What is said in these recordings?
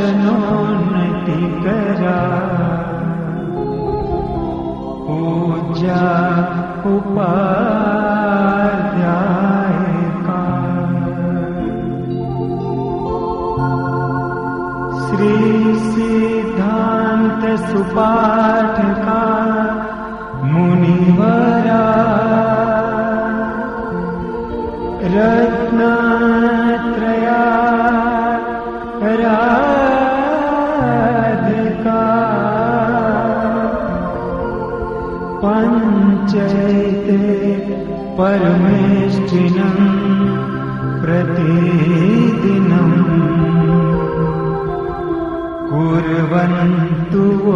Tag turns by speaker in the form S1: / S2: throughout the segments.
S1: दर्शनोन्नति करा पूजा उपाध्याय का श्री सिद्धांत सुपाठ का मुनिवरा रत्नत्रया राधिका पंचैते परमेष्ठिनं प्रतिदिनं कुर्वन्तु वो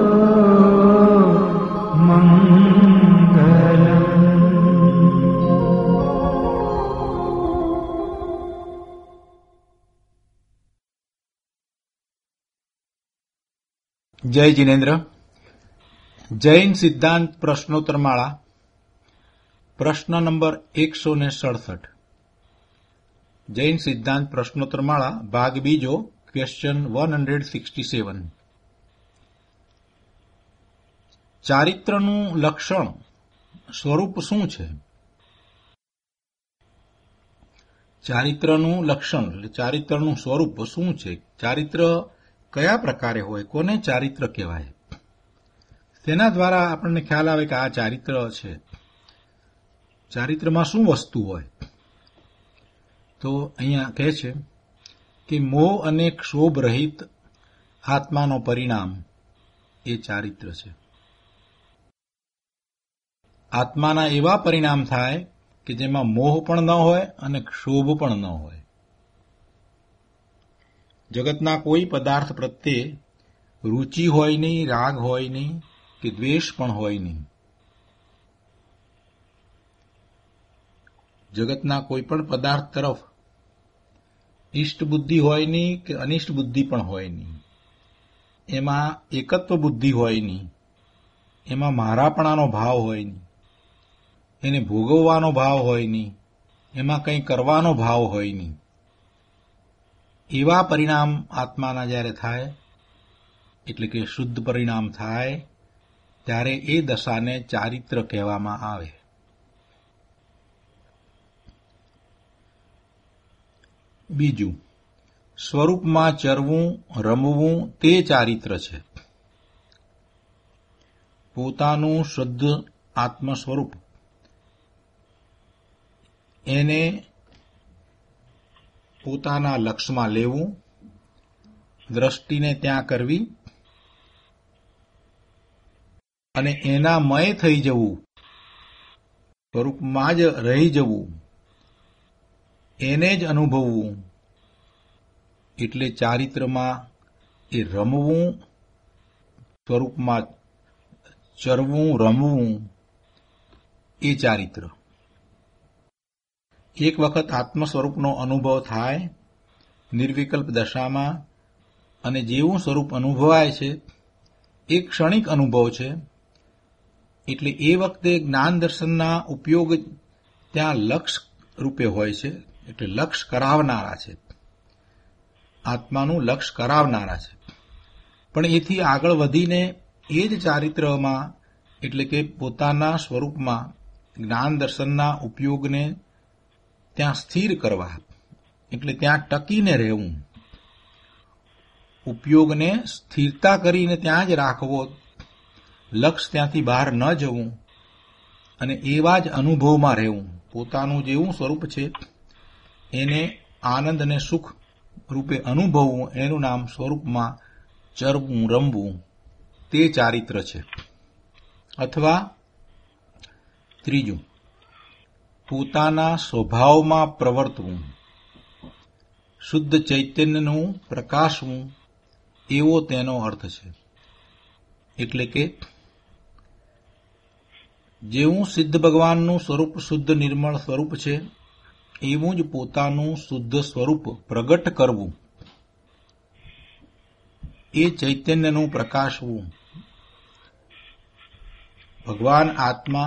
S1: मंगलम्।
S2: જય જિનેન્દ્ર. જૈન સિદ્ધાંત પ્રશ્નોત્તરમાળા પ્રશ્ન નંબર 167. જૈન સિદ્ધાંત પ્રશ્નોત્તરમાળા ભાગ બીજો, ક્વેશ્ચન 167. ચારિત્રનું લક્ષણ સ્વરૂપ શું છે? ચારિત્રનું લક્ષણ એટલે ચારિત્રનું સ્વરૂપ શું છે? ચારિત્ર કયા પ્રકારે હોય? કોને ચારિત્ર કહેવાય? તેના દ્વારા આપણને ખ્યાલ આવે કે આ ચારિત્ર છે. ચારિત્રમાં શું વસ્તુ હોય? તો અહીંયા કહે છે કે મોહ અને ક્ષોભ રહિત આત્માનો પરિણામ એ ચારિત્ર છે. આત્માના એવા પરિણામ થાય કે જેમાં મોહ પણ ન હોય અને ક્ષોભ પણ ન હોય. જગતના કોઈ પદાર્થ પ્રત્યે રુચિ હોય નહીં, રાગ હોય નહીં કે દ્વેષ પણ હોય નહીં. જગતના કોઈ પણ પદાર્થ તરફ ઇષ્ટ બુદ્ધિ હોય નહીં કે અનિષ્ટ બુદ્ધિ પણ હોય નહીં. એમાં એકત્વ બુદ્ધિ હોય નહીં, એમાં મારાપણાનો ભાવ હોય નહીં, એને ભોગવવાનો ભાવ હોય નહીં, એમાં કંઈ કરવાનો ભાવ હોય નહીં. એવા પરિણામ આત્માના જ્યારે થાય, એટલે કે શુદ્ધ પરિણામ થાય, ત્યારે એ દશાને ચારિત્ર કહેવામાં આવે. બીજું, સ્વરૂપમાં ચરવું, રમવું તે ચારિત્ર છે. પોતાનું શુદ્ધ આત્મ સ્વરૂપ એને પોતાના લક્ષમાં લેવું, દ્રષ્ટિને ત્યાં કરવી અને એના મય થઈ જવું, સ્વરૂપમાં જ રહી જવું, એને જ અનુભવવું, એટલે ચારિત્રમાં એ રમવું, સ્વરૂપમાં ચરવું, રમવું એ ચારિત્ર. એક વખત આત્મ સ્વરૂપનો અનુભવ થાય નિર્વિકલ્પ દશામાં, અને જેવું સ્વરૂપ અનુભવાય છે એ ક્ષણિક અનુભવ છે, એટલે એ વખતે જ્ઞાન દર્શનના ઉપયોગ ત્યાં લક્ષ રૂપે હોય છે. એટલે લક્ષ કરાવનારા છે, આત્માનું લક્ષ કરાવનારા છે. પણ એથી આગળ વધીને એ જ ચારિત્રમાં એટલે કે પોતાના સ્વરૂપમાં જ્ઞાન દર્શનના ઉપયોગને ત્યાં સ્થિર કરવા, એટલે ત્યાં ટકીને રહેવું, ઉપયોગને સ્થિરતા કરીને ત્યાં જ રાખવો, લક્ષ ત્યાંથી બહાર ન જવું અને એવા જ અનુભવમાં રહેવું. પોતાનું જેવું સ્વરૂપ છે એને આનંદ અને સુખ રૂપે અનુભવવું, એનું નામ સ્વરૂપમાં ચરવું, રમવું તે ચારિત્ર છે. અથવા ત્રીજું, પોતાના સ્વભાવમાં પ્રવર્તવું, શુદ્ધ ચૈતન્યનું પ્રકાશવું એવો તેનો અર્થ છે. એટલે કે જેવું સિદ્ધ ભગવાનનું સ્વરૂપ શુદ્ધ નિર્મળ સ્વરૂપ છે, એવું જ પોતાનું શુદ્ધ સ્વરૂપ પ્રગટ કરવું, એ ચૈતન્યનું પ્રકાશવું. ભગવાન આત્મા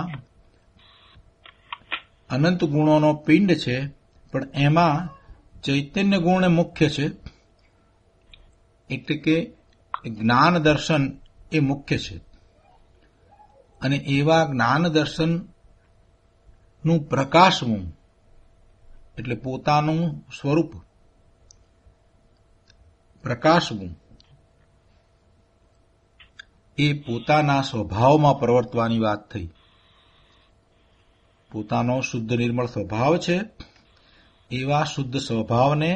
S2: અનંત ગુણોનો પિંડ છે, પણ એમાં ચૈતન્ય ગુણ મુખ્ય છે. એટલે કે જ્ઞાન દર્શન એ મુખ્ય છે. અને એવા જ્ઞાન દર્શનનું પ્રકાશવું એટલે પોતાનું સ્વરૂપ પ્રકાશવું એ પોતાના સ્વભાવમાં પ્રવર્તવાની વાત થઈ. પોતાનો શુદ્ધ નિર્મળ સ્વભાવ છે, એવા શુદ્ધ સ્વભાવને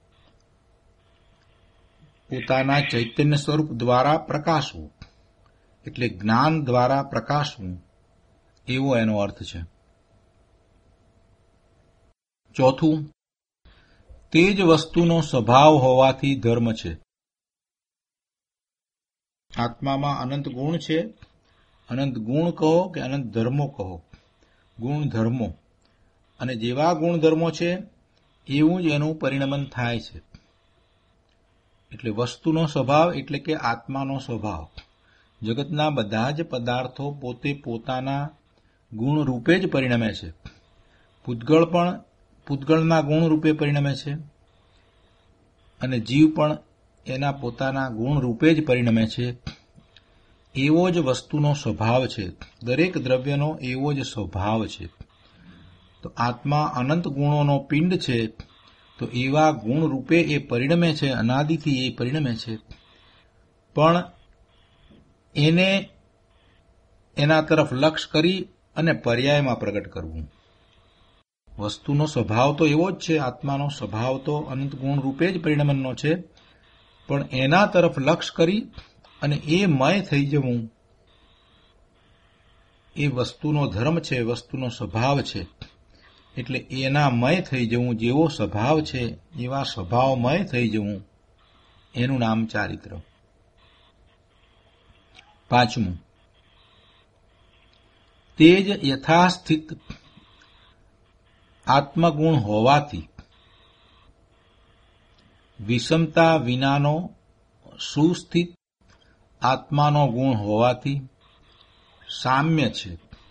S2: પોતાના ચૈતન્ય સ્વરૂપ દ્વારા પ્રકાશવું એટલે જ્ઞાન દ્વારા પ્રકાશવું એવો એનો અર્થ છે. ચોથું, તે જ વસ્તુનો સ્વભાવ હોવાથી ધર્મ છે. આત્મામાં અનંત ગુણ છે. અનંત ગુણ કહો કે અનંત ધર્મો કહો, ગુણ ધર્મો, અને જેવા ગુણધર્મો છે એવું જ એનું પરિણમન થાય છે. એટલે વસ્તુનો સ્વભાવ એટલે કે આત્માનો સ્વભાવ. જગતના બધા જ પદાર્થો પોતે પોતાના ગુણ રૂપે જ પરિણમે છે. પૂતગળ પણ પૂતગળના ગુણ રૂપે પરિણમે છે અને જીવ પણ એના પોતાના ગુણ રૂપે જ પરિણમે છે. એવો જ વસ્તુનો સ્વભાવ છે. દરેક દ્રવ્યનો એવો જ સ્વભાવ છે. તો આત્મા અનંત ગુણોનો પિંડ છે, તો એવા ગુણ રૂપે એ પરિણમે છે, અનાદિથી એ પરિણમે છે. પણ એને એના તરફ લક્ષ કરી અને પર્યાયમાં પ્રગટ કરવું. વસ્તુનો સ્વભાવ તો એવો જ છે, આત્માનો સ્વભાવ તો અનંત ગુણ રૂપે જ પરિણમનનો છે, પણ એના તરફ લક્ષ કરી અને એ મય થઈ જવું એ વસ્તુનો ધર્મ છે, વસ્તુનો સ્વભાવ છે. એટલે એના મય થઈ જવું, જેવો સ્વભાવ છે એવા સ્વભાવમય થઈ જવું, એનું નામ ચારિત્ર. પાંચમું, તે જ યથાસ્થિત આત્મગુણ હોવાથી વિષમતા વિનાનો સુસ્થિત આત્માનો ગુણ હોવાથી સામ્ય છે.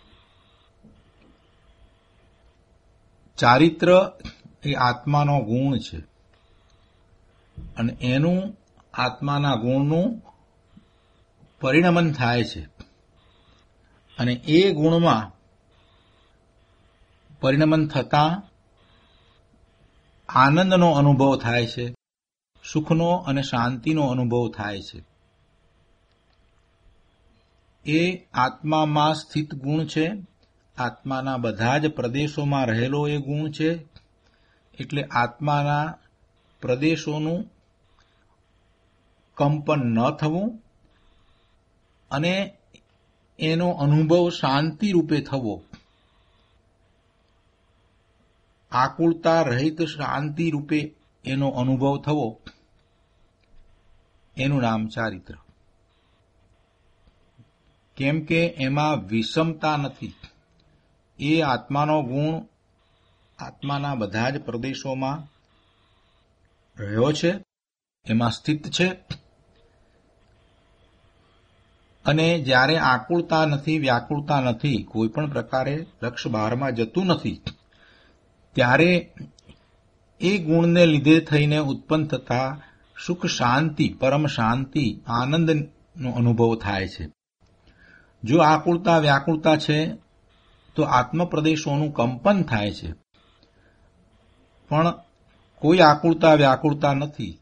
S2: ચારિત્ર એ આત્માનો ગુણ છે અને એનું આત્માના ગુણનું પરિણમન થાય છે અને એ ગુણમાં પરિણમન થતાં આનંદનો અનુભવ થાય છે, સુખનો અને શાંતિનો અનુભવ થાય છે. એ આત્મામાં સ્થિત ગુણ છે. આત્માના બધા જ પ્રદેશોમાં રહેલો એ ગુણ છે. એટલે આત્માના પ્રદેશોનું કંપન ન થવું અને એનો અનુભવ શાંતિ રૂપે થવો, આકુળતા રહિત શાંતિ રૂપે એનો અનુભવ થવો, એનું નામ ચારિત્ર. કેમ કે એમાં વિષમતા નથી. એ આત્માનો ગુણ આત્માના બધા જ પ્રદેશોમાં રહ્યો છે, એમાં સ્થિત છે અને જ્યારે આકુળતા નથી, વ્યાકુળતા નથી, કોઈ પણ પ્રકારે લક્ષ બહારમાં જતું નથી, ત્યારે એ ગુણને લીધે થઈને ઉત્પન્ન થતા સુખ શાંતિ, પરમ શાંતિ, આનંદનો અનુભવ થાય છે. જો આકુળતા વ્યાકુળતા છે તો આત્મપ્રદેશોનું કંપન થાય છે, પણ કોઈ આકુળતા વ્યાકુળતા નથી,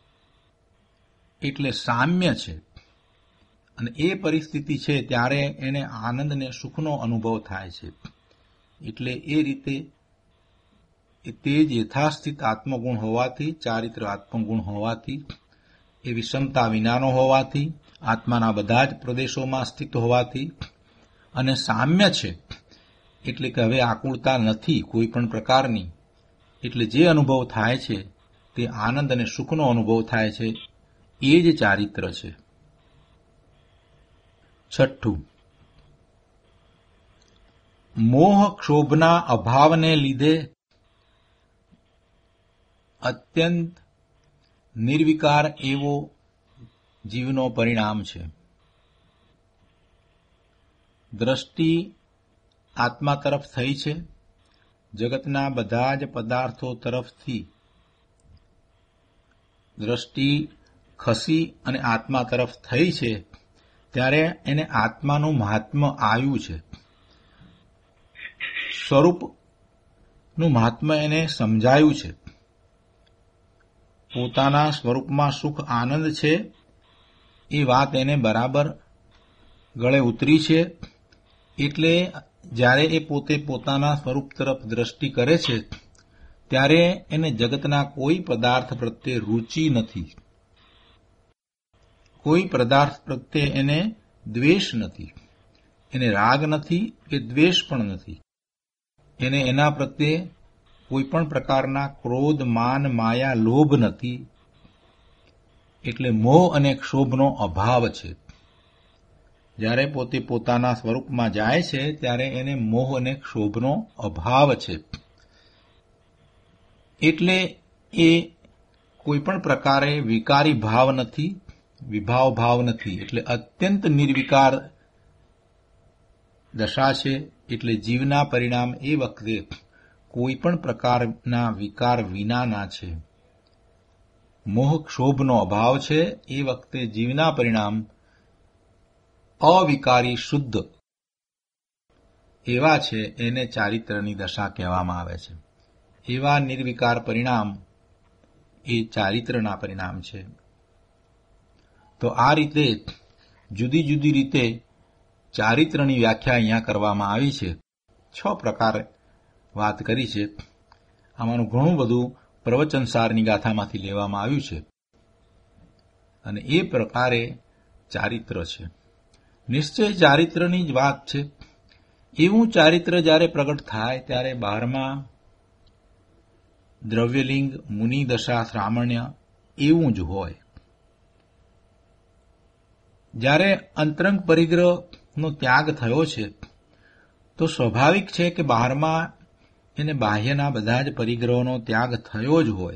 S2: એટલે સામ્ય છે. અને એ પરિસ્થિતિ છે ત્યારે એને આનંદ ને સુખનો અનુભવ થાય છે. એટલે એ રીતે તે જ યથાસ્થિત આત્મગુણ હોવાથી, ચારિત્ર આત્મગુણ હોવાથી, એ વિષમતા વિનાનો હોવાથી, આત્માના બધા જ પ્રદેશોમાં સ્થિત હોવાથી અને સામ્ય છે, એટલે કે હવે આકુળતા નથી કોઈ પણ પ્રકારની, એટલે જે અનુભવ થાય છે તે આનંદ અને સુખનો અનુભવ થાય છે, એ જ ચારિત્ર છે. છઠ્ઠું, મોહ ક્ષોભના અભાવને લીધે અત્યંત નિર્વિકાર એવો જીવનો પરિણામ છે. દ્રષ્ટિ આત્મા તરફ થઈ છે, જગતના બધા જ પદાર્થો તરફથી દ્રષ્ટિ ખસી અને આત્મા તરફ થઈ છે ત્યારે એને આત્માનું મહાત્મ્ય આવ્યું છે. સ્વરૂપનું મહાત્મ્ય એને સમજાયું છે. પોતાના સ્વરૂપમાં સુખ આનંદ છે એ વાત એને બરાબર ગળે ઉતરી છે. એટલે જ્યારે એ પોતે પોતાના સ્વરૂપ તરફ દ્રષ્ટિ કરે છે ત્યારે એને જગતના કોઈ પદાર્થ પ્રત્યે રૂચિ નથી, કોઈ પદાર્થ પ્રત્યે એને દ્વેષ નથી, એને રાગ નથી કે દ્વેષ પણ નથી, એને એના પ્રત્યે કોઈ પણ પ્રકારના ક્રોધ, માન, માયા, લોભ નથી. એટલે મોહ અને ક્ષોભનો અભાવ છે. જ્યારે પોતે પોતાના સ્વરૂપમાં જાય છે ત્યારે એને મોહ અને ક્ષોભનો અભાવ છે. એટલે એ કોઈ પણ પ્રકારે વિકારી ભાવ નથી, વિભાવ ભાવ નથી. એટલે અત્યંત નિર્વિકાર દશા છે. એટલે જીવના પરિણામ એ વખતે કોઈ પણ પ્રકારના વિકાર વિનાના છે. મોહ ક્ષોભનો અભાવ છે એ વખતે જીવના પરિણામ અવિકારી શુદ્ધ એવા છે. એને ચારિત્રની દશા કહેવામાં આવે છે. એવા નિર્વિકાર પરિણામ એ ચારિત્રના પરિણામ છે. તો આ રીતે જુદી જુદી રીતે ચારિત્રની વ્યાખ્યા અહીંયા કરવામાં આવી છે. 6 પ્રકાર વાત કરી છે. આમાંનું ઘણું બધું પ્રવચનસારની ગાથામાંથી લેવામાં આવ્યું છે અને એ પ્રકારે ચારિત્ર છે. નિશ્ચય ચારિત્રની જ વાત છે. એવું ચારિત્ર જ્યારે પ્રગટ થાય ત્યારે બહારમાં દ્રવ્યલિંગ, મુનિ દશા, શ્રામણ્ય એવું જ હોય. જ્યારે અંતરંગ પરિગ્રહનો ત્યાગ થયો છે તો સ્વાભાવિક છે કે બહારમાં એને બાહ્યના બધા જ પરિગ્રહોનો ત્યાગ થયો જ હોય.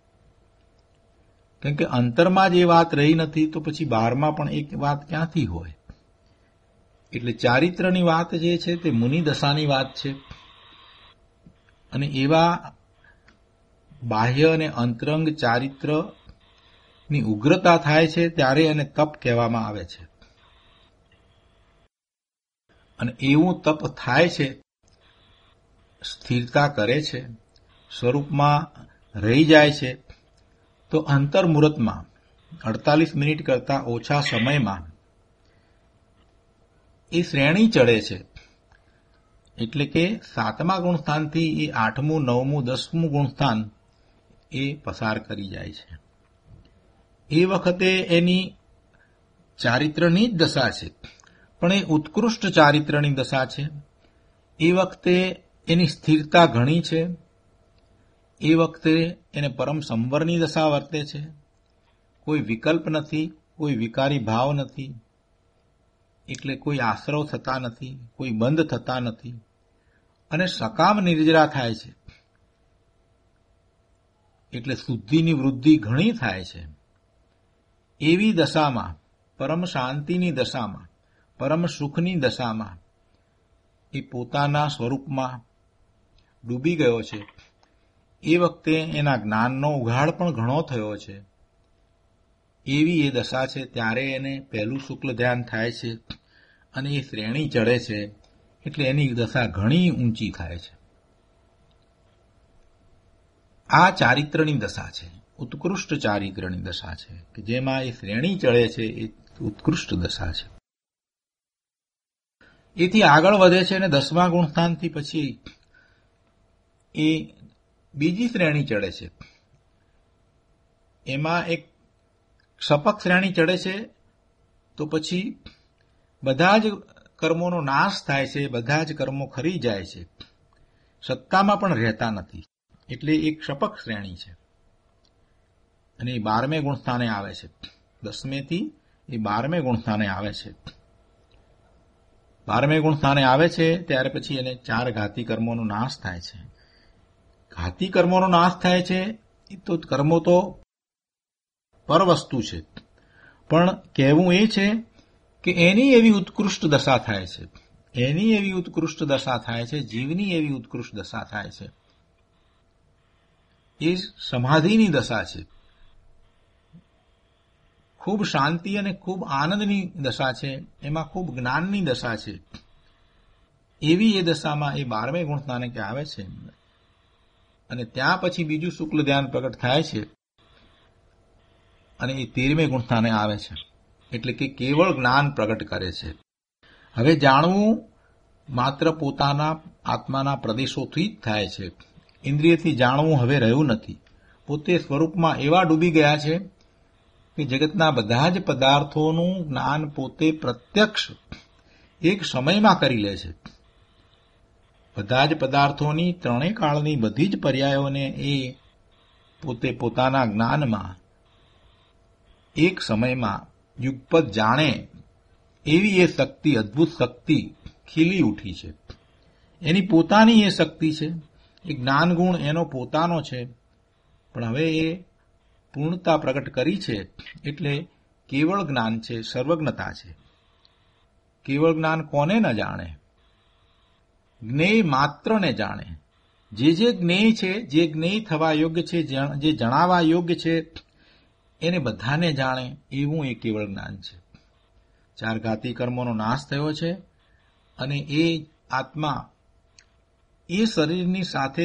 S2: કેમ કે અંતરમાં જ એ વાત રહી નથી તો પછી બહારમાં પણ એક વાત ક્યાંથી હોય. એટલે ચારિત્રની વાત જે છે તે મુનિ દશાની વાત છે. અને એવા બાહ્ય અને અંતરંગ ચારિત્રની ઉગ્રતા થાય છે ત્યારે એને તપ કહેવામાં આવે છે. અને એવું તપ થાય છે, સ્થિરતા કરે છે, સ્વરૂપમાં રહી જાય છે, તો અંતર્મુહૂર્તમાં 48 મિનિટ કરતા ઓછા સમયમાં એ શ્રેણી ચડે છે. એટલે કે 7મા ગુણસ્થાનથી એ 8મું, 9મું, 10મું ગુણસ્થાન એ પસાર કરી જાય છે. એ વખતે એની ચારિત્રની જ દશા છે, પણ એ ઉત્કૃષ્ટ ચારિત્રની દશા છે. એ વખતે એની સ્થિરતા ઘણી છે. એ વખતે એને પરમ સંવરની દશા વર્તે છે. કોઈ વિકલ્પ નથી, કોઈ વિકારી ભાવ નથી. એટલે કોઈ આશ્રવ થતા નથી, કોઈ બંધ થતા નથી અને સકામ નિર્જરા થાય છે. એટલે શુદ્ધિની વૃદ્ધિ ઘણી થાય છે. એવી દશામાં, પરમ શાંતિની દશામાં, પરમ સુખની દશામાં એ પોતાના સ્વરૂપમાં ડૂબી ગયો છે. એ વખતે એના જ્ઞાનનો ઉઘાડ પણ ઘણો થયો છે. એવી એ દશા છે. ત્યારે એને પહેલું શુક્લ ધ્યાન થાય છે અને એ શ્રેણી ચડે છે. એટલે એની દશા ઘણી ઊંચી થાય છે. આ ચારિત્રની દશા છે, ઉત્કૃષ્ટ ચારિત્રની દશા છે કે જેમાં એ શ્રેણી ચડે છે. એ ઉત્કૃષ્ટ દશા છે. એથી આગળ વધે છે અને 10મા ગુણસ્થાનથી પછી એ બીજી શ્રેણી ચડે છે. એમાં એક ક્ષપક શ્રેણી ચડે છે. તો પછી બધા જ કર્મોનો નાશ થાય છે, બધા જ કર્મો ખરી જાય છે, સત્તામાં પણ રહેતા નથી. એટલે એક ક્ષપક શ્રેણી છે અને એ 12મે ગુણસ્થાને આવે છે. 10મેથી એ 12મે ગુણસ્થાને આવે છે. 12મે ગુણસ્થાને આવે છે ત્યારે પછી એને 4 ઘાતી કર્મોનો નાશ થાય છે. ઘાતી કર્મોનો નાશ થાય છે તો કર્મો તો પર વસ્તુ છે, પણ કહેવું એ છે કે એની એવી ઉત્કૃષ્ટ દશા થાય છે, એની એવી ઉત્કૃષ્ટ દશા થાય છે, જીવની એવી ઉત્કૃષ્ટ દશા થાય છે. એ સમાધિની દશા છે. ખૂબ શાંતિ અને ખૂબ આનંદની દશા છે, એમાં ખૂબ જ્ઞાનની દશા છે. એવી એ દશામાં એ 12મે ગુણ સ્થાનકે આવે છે અને ત્યાં પછી બીજું શુક્લ ધ્યાન પ્રગટ થાય છે અને એ 13મે ગુણ સ્થાને આવે છે. એટલે કે કેવળ જ્ઞાન પ્રગટ કરે છે. હવે જાણવું માત્ર પોતાના આત્માના પ્રદેશોથી જ થાય છે. ઇન્દ્રિયથી જાણવું હવે રહ્યું નથી. પોતે સ્વરૂપમાં એવા ડૂબી ગયા છે કે જગતના બધા જ પદાર્થોનું જ્ઞાન પોતે પ્રત્યક્ષ એક સમયમાં કરી લે છે. બધા જ પદાર્થોની ત્રણેય કાળની બધી જ પર્યાયોને એ પોતે પોતાના જ્ઞાનમાં એક સમયમાં યુગપત જાણે એવી એ શક્તિ, અદ્ભુત શક્તિ ખીલી ઉઠી છે. એની પોતાની એ શક્તિ છે. એ જ્ઞાન ગુણ એનો પોતાનો છે, પણ હવે એ પૂર્ણતા પ્રગટ કરી છે. એટલે કેવળ જ્ઞાન છે, સર્વજ્ઞતા છે. કેવળ જ્ઞાન કોને ન જાણે? જ્ઞેય માત્રને જાણે. જે જ્ઞેય છે, જે જ્ઞેય થવા યોગ્ય છે, જે જણાવવા યોગ્ય છે, એને બધાને જાણે એવું એ કેવળ જ્ઞાન છે. 4 ઘાતી કર્મોનો નાશ થયો છે અને એ આત્મા એ શરીરની સાથે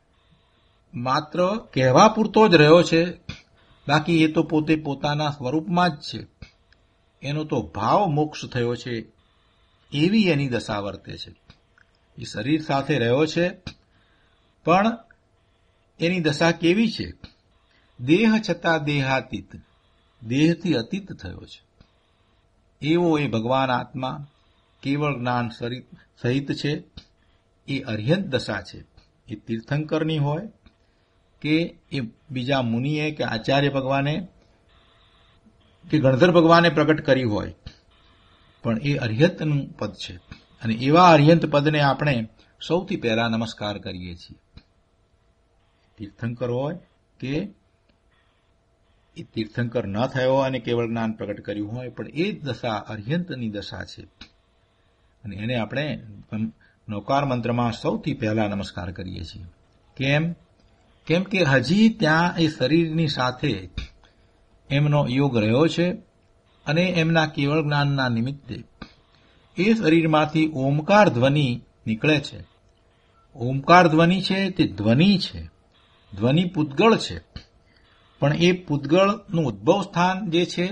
S2: માત્ર કહેવા પૂરતો જ રહ્યો છે. બાકી એ તો પોતે પોતાના સ્વરૂપમાં જ છે. એનો તો ભાવ મોક્ષ થયો છે એવી એની દશા વર્તે છે. એ શરીર સાથે રહ્યો છે, પણ એની દશા કેવી છે? દેહ છતાં દેહાતીત, દેહથી અતીત થયો છે. એવો એ ભગવાન આત્મા કેવળ જ્ઞાન સહિત છે. એ અર્યંત દશા છે. એ તીર્થંકરની હોય કે એ બીજા મુનિએ કે આચાર્ય ભગવાને કે ગણધર ભગવાને પ્રગટ કરી હોય, પણ એ અર્યંતનું પદ છે. અને એવા અર્યંત પદને આપણે સૌથી પહેલા નમસ્કાર કરીએ છીએ. તીર્થંકર હોય કે એ તીર્થંકર ન થયો અને કેવળ જ્ઞાન પ્રગટ કર્યું હોય, પણ એ જ દશા અર્યંતની દશા છે. અને એને આપણે નૌકાર મંત્રમાં સૌથી પહેલા નમસ્કાર કરીએ છીએ. કેમ કે હજી ત્યાં એ શરીરની સાથે એમનો યોગ રહ્યો છે અને એમના કેવળ જ્ઞાનના નિમિત્તે એ શરીરમાંથી ઓમકાર ધ્વનિ નીકળે છે. ઓમકાર ધ્વનિ છે તે ધ્વનિ છે, ધ્વનિ પૂતગળ છે. પણ એ પૂતગળનું ઉદ્ભવ સ્થાન જે છે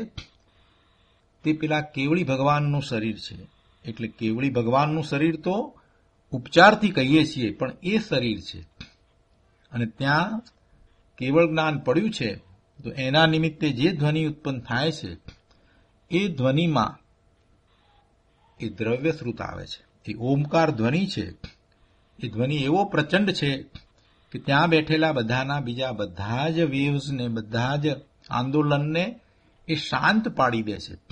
S2: તે પેલા કેવળી ભગવાનનું શરીર છે. એટલે કેવળી ભગવાનનું શરીર તો ઉપચારથી કહીએ છીએ, પણ એ શરીર છે. અને ત્યાં કેવળ જ્ઞાન પડ્યું છે, તો એના નિમિત્તે જે ધ્વનિ ઉત્પન્ન થાય છે એ ધ્વનિમાં એ દ્રવ્ય શ્રુત આવે છે. એ ઓમકાર ધ્વનિ છે. એ ધ્વનિ એવો પ્રચંડ છે કે ત્યાં બેઠેલા બધાના બીજા બધા જ વેવ્સને, બધા જ આંદોલનને એ શાંત પાડી દે છે.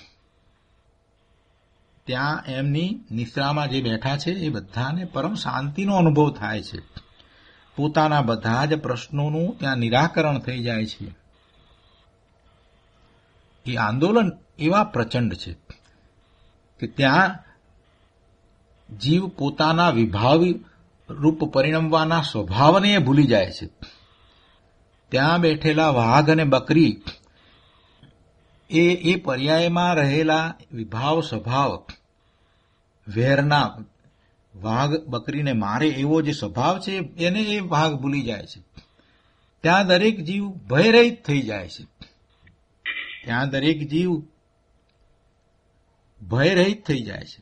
S2: ત્યાં એમની નિશ્રામાં જે બેઠા છે એ બધાને પરમ શાંતિનો અનુભવ થાય છે. પોતાના બધા જ પ્રશ્નોનું ત્યાં નિરાકરણ થઈ જાય છે. એ આંદોલન એવા પ્રચંડ છે કે ત્યાં જીવ પોતાના વિભાવી રૂપ પરિણમવાના સ્વભાવને ભૂલી જાય છે. ત્યાં બેઠેલા વાઘ અને બકરી એ પર્યાયમાં રહેલા વિભાવ સ્વભાવ, વેરના, વાઘ બકરીને મારે એવો જે સ્વભાવ છે એને એ વાઘ ભૂલી જાય છે. ત્યાં દરેક જીવ ભયરહિત થઈ જાય છે. ત્યાં દરેક જીવ ભયરહિત થઈ જાય છે.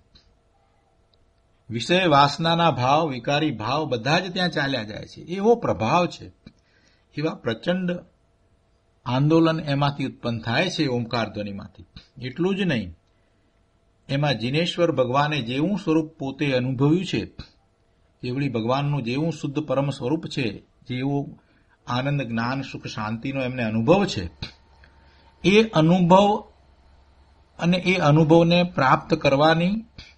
S2: વિષય વાસનાના ભાવ, વિકારી ભાવ બધા જ ત્યાં ચાલ્યા જાય છે. એવો પ્રભાવ છે. એવા પ્રચંડ આંદોલન એમાંથી ઉત્પન્ન થાય છે ઓમકાર ધ્વનિમાંથી. એટલું જ નહીં, એમાં જિનેશ્વર ભગવાને જેવું સ્વરૂપ પોતે અનુભવ્યું છે, કેવળી ભગવાનનું જેવું શુદ્ધ પરમ સ્વરૂપ છે, જેવું આનંદ, જ્ઞાન, સુખ, શાંતિનો એમને અનુભવ છે, એ અનુભવ અને એ અનુભવને પ્રાપ્ત કરવાની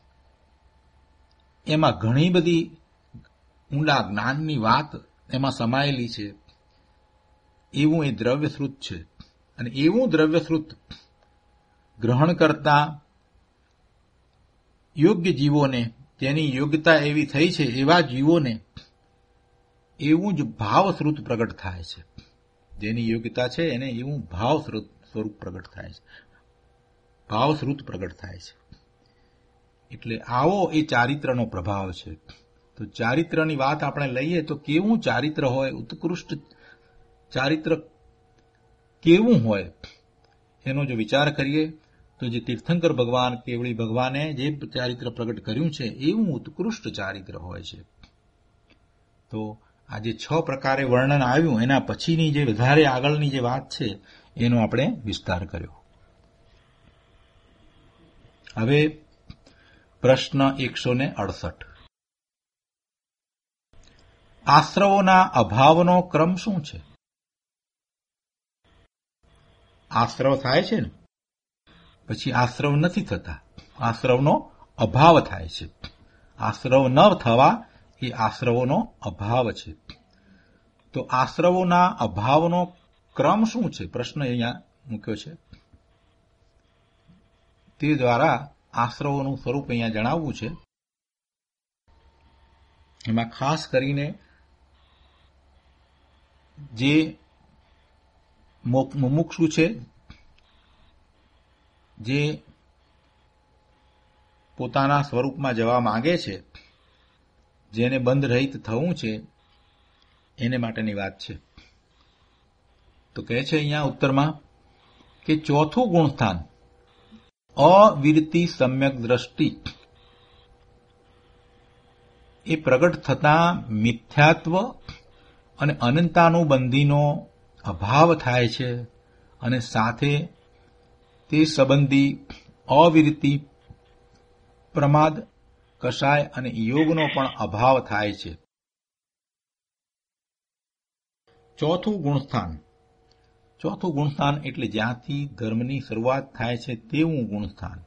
S2: એમાં ઘણી બધી ઊંડા જ્ઞાનની વાત એમાં સમાયેલી છે. એવું એ દ્રવ્યશ્રુત છે. અને એવું દ્રવ્યશ્રુત ગ્રહણ કરતા યોગ્ય જીવોને, જેની યોગ્યતા એવી થઈ છે એવા જીવોને એવું જ ભાવશ્રુત પ્રગટ થાય છે. જેની યોગ્યતા છે એને એવું ભાવશ્રુત સ્વરૂપ પ્રગટ થાય છે. ભાવશ્રુત પ્રગટ થાય છે. એટલે આવો એ ચારિત્રનો પ્રભાવ છે. તો ચારિત્રની વાત આપણે લઈએ તો કેવું ચારિત્ર હોય, ઉત્કૃષ્ટ ચારિત્ર કેવું હોય એનો જો વિચાર કરીએ તો જે તીર્થંકર ભગવાન, કેવળી ભગવાને જે ચારિત્ર પ્રગટ કર્યું છે એવું ઉત્કૃષ્ટ ચારિત્ર હોય છે. તો આ જે 6 પ્રકારે વર્ણન આવ્યું એના પછીની જે વધારે આગળની જે વાત છે એનો આપણે વિસ્તાર કર્યો. હવે પ્રશ્ન 168. આશ્રવોના અભાવનો ક્રમ શું છે? આશ્રવ થાય છે ને પછી આશ્રવ નથી થતા, આશ્રવનો અભાવ થાય છે. આશ્રવ ન થવા એ આશ્રવોનો અભાવ છે. તો આશ્રવોના અભાવનો ક્રમ શું છે? પ્રશ્ન અહીંયા મૂક્યો છે. તે દ્વારા આશ્રવોનું સ્વરૂપ અહીંયા જણાવવું છે. એમાં ખાસ કરીને જે મુમુક્ષુ છે, જે પોતાના સ્વરૂપમાં જવા માંગે છે, જેને બંધ રહિત થવું છે, એને માટેની વાત છે. તો કહે છે અહીંયા ઉત્તરમાં કે ચોથું ગુણસ્થાન અવિરતિ સમ્યક દ્રષ્ટિ એ પ્રગટ થતા મિથ્યાત્વ અને અનંતાનુબંધીનો અભાવ થાય છે અને સાથે તે સંબંધી અવિરતિ, પ્રમાદ, કષાય અને યોગનો પણ અભાવ થાય છે. ચોથું ગુણસ્થાન એટલે જ્યાંથી ધર્મની શરૂઆત થાય છે તેવું ગુણસ્થાન.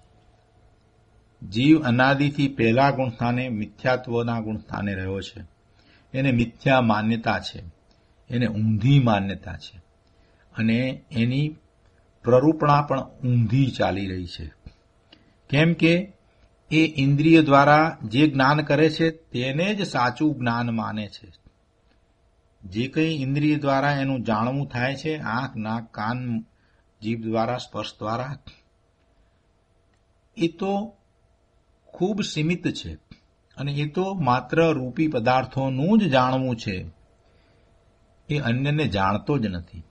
S2: જીવ અનાદિથી પહેલા ગુણસ્થાને મિથ્યાત્વના ગુણસ્થાને રહ્યો છે. એને મિથ્યા માન્યતા છે, એને ઊંધી માન્યતા છે અને એની પ્રરૂપણા પણ ઊંધી ચાલી રહી છે. કેમ કે એ ઇન્દ્રિય દ્વારા જે જ્ઞાન કરે છે તેને જ સાચું જ્ઞાન માને છે. જે કંઈ ઇન્દ્રિય દ્વારા એનું જાણવું થાય છે, આંખ, નાક, કાન, જીભ દ્વારા, સ્પર્શ દ્વારા, એ તો ખૂબ સીમિત છે અને એ તો માત્ર રૂપી પદાર્થોનું જ જાણવું છે, એ અન્યને જાણતો જ નથી.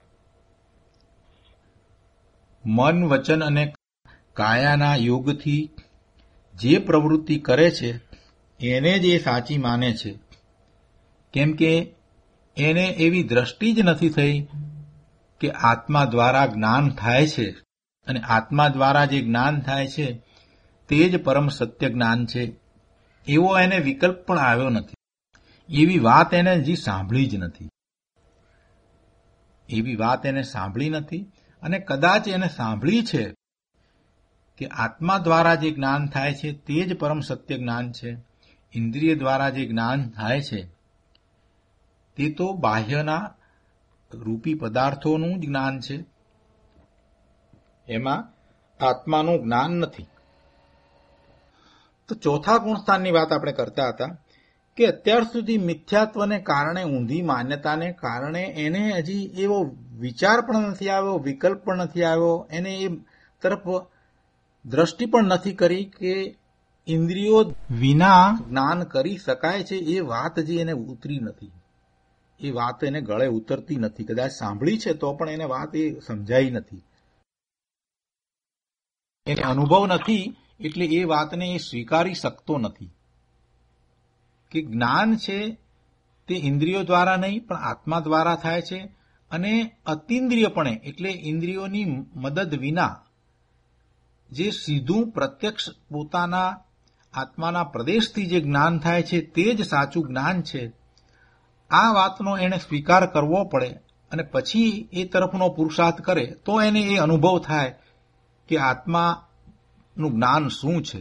S2: મન, વચન અને કાયાના યોગથી જે પ્રવૃત્તિ કરે છે એને જ એ સાચી માને છે. કેમ કે એને એવી દ્રષ્ટિ જ નથી થઈ કે આત્મા દ્વારા જ્ઞાન થાય છે અને આત્મા દ્વારા જે જ્ઞાન થાય છે તે જ પરમ સત્ય જ્ઞાન છે, એવો એને વિકલ્પ પણ આવ્યો નથી. એવી વાત એને હજી સાંભળી જ નથી. એવી વાત એને સાંભળી નથી અને કદાચ એને સાંભળી છે કે આત્મા દ્વારા જે જ્ઞાન થાય છે તે જ પરમ સત્ય જ્ઞાન છે. ઇન્દ્રિય દ્વારા જે જ્ઞાન થાય છે તે તો બાહ્યના રૂપી પદાર્થોનું જ જ્ઞાન છે, એમાં આત્માનું જ્ઞાન નથી. તો ચોથા ગુણસ્થાનની વાત આપણે કરતા હતા કે અત્યાર સુધી મિથ્યાત્વને કારણે, ઊંધી માન્યતાને કારણે એને હજી એવો વિચાર પણ નથી આવ્યો, વિકલ્પ પણ નથી આવ્યો, એને એ તરફ દ્રષ્ટિ પણ નથી કરી કે ઇન્દ્રિયો વિના જ્ઞાન કરી શકાય છે. એ વાત હજી એને ઉતરી નથી, એ વાત એને ગળે ઉતરતી નથી. કદાચ સાંભળી છે તો પણ એને વાત એ સમજાઈ નથી, એને અનુભવ નથી, એટલે એ વાતને એ સ્વીકારી શકતો નથી કે જ્ઞાન છે તે ઇન્દ્રિયો દ્વારા નહીં પણ આત્મા દ્વારા થાય છે અને અતિન્દ્રિયપણે એટલે ઇન્દ્રિયોની મદદ વિના જે સીધું પ્રત્યક્ષ પોતાના આત્માના પ્રદેશથી જે જ્ઞાન થાય છે તે જ સાચું જ્ઞાન છે. આ વાતનો એને સ્વીકાર કરવો પડે અને પછી એ તરફનો પુરુષાર્થ કરે તો એને એ અનુભવ થાય કે આત્માનું જ્ઞાન શું છે,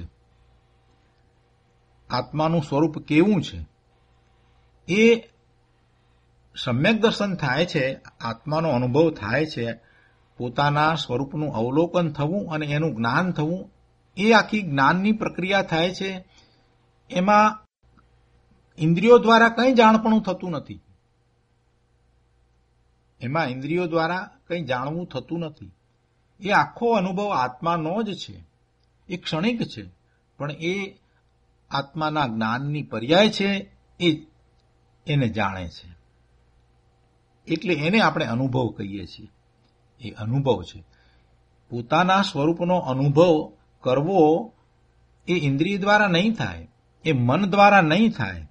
S2: આત્માનું સ્વરૂપ કેવું છે. એ સમ્યક દર્શન થાય છે, આત્માનો અનુભવ થાય છે, પોતાના સ્વરૂપનું અવલોકન થવું અને એનું જ્ઞાન થવું, એ આખી જ્ઞાનની પ્રક્રિયા થાય છે. એમાં ઇન્દ્રિયો દ્વારા કંઈ જાણપણું થતું નથી, એમાં ઇન્દ્રિયો દ્વારા કંઈ જાણવું થતું નથી. એ આખો અનુભવ આત્માનો જ છે, એ ક્ષણિક છે, પણ એ આત્માના જ્ઞાનની પર્યાય છે, એ એને જાણે છે. એટલે એને આપણે અનુભવ કહીએ છીએ. એ અનુભવ છે. પોતાના સ્વરૂપનો અનુભવ કરવો એ ઇન્દ્રિય દ્વારા નહીં થાય, એ મન દ્વારા નહીં થાય.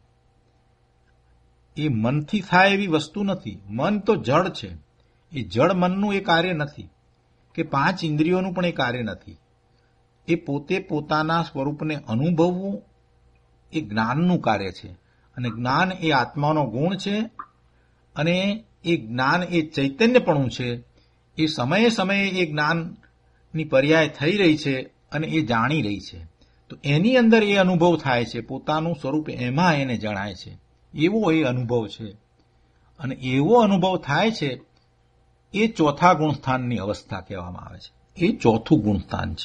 S2: એ મનથી થાય એવી વસ્તુ નથી. મન તો જડ છે. એ જડ મનનું એ કાર્ય નથી, કે 5 ઇન્દ્રિયોનું પણ એ કાર્ય નથી. એ પોતે પોતાના સ્વરૂપને અનુભવવું એ જ્ઞાનનું કાર્ય છે. અને જ્ઞાન એ આત્માનો ગુણ છે, અને એ જ્ઞાન એ ચૈતન્યપણું છે. એ સમયે સમયે એ જ્ઞાનની પર્યાય થઈ રહી છે અને એ જાણી રહી છે. તો એની અંદર એ અનુભવ થાય છે, પોતાનું સ્વરૂપ એમાં એને જણાય છે. એવો એ અનુભવ છે. અને એવો અનુભવ થાય છે એ ચોથા ગુણસ્થાનની અવસ્થા કહેવામાં આવે છે. એ ચોથું ગુણસ્થાન છે.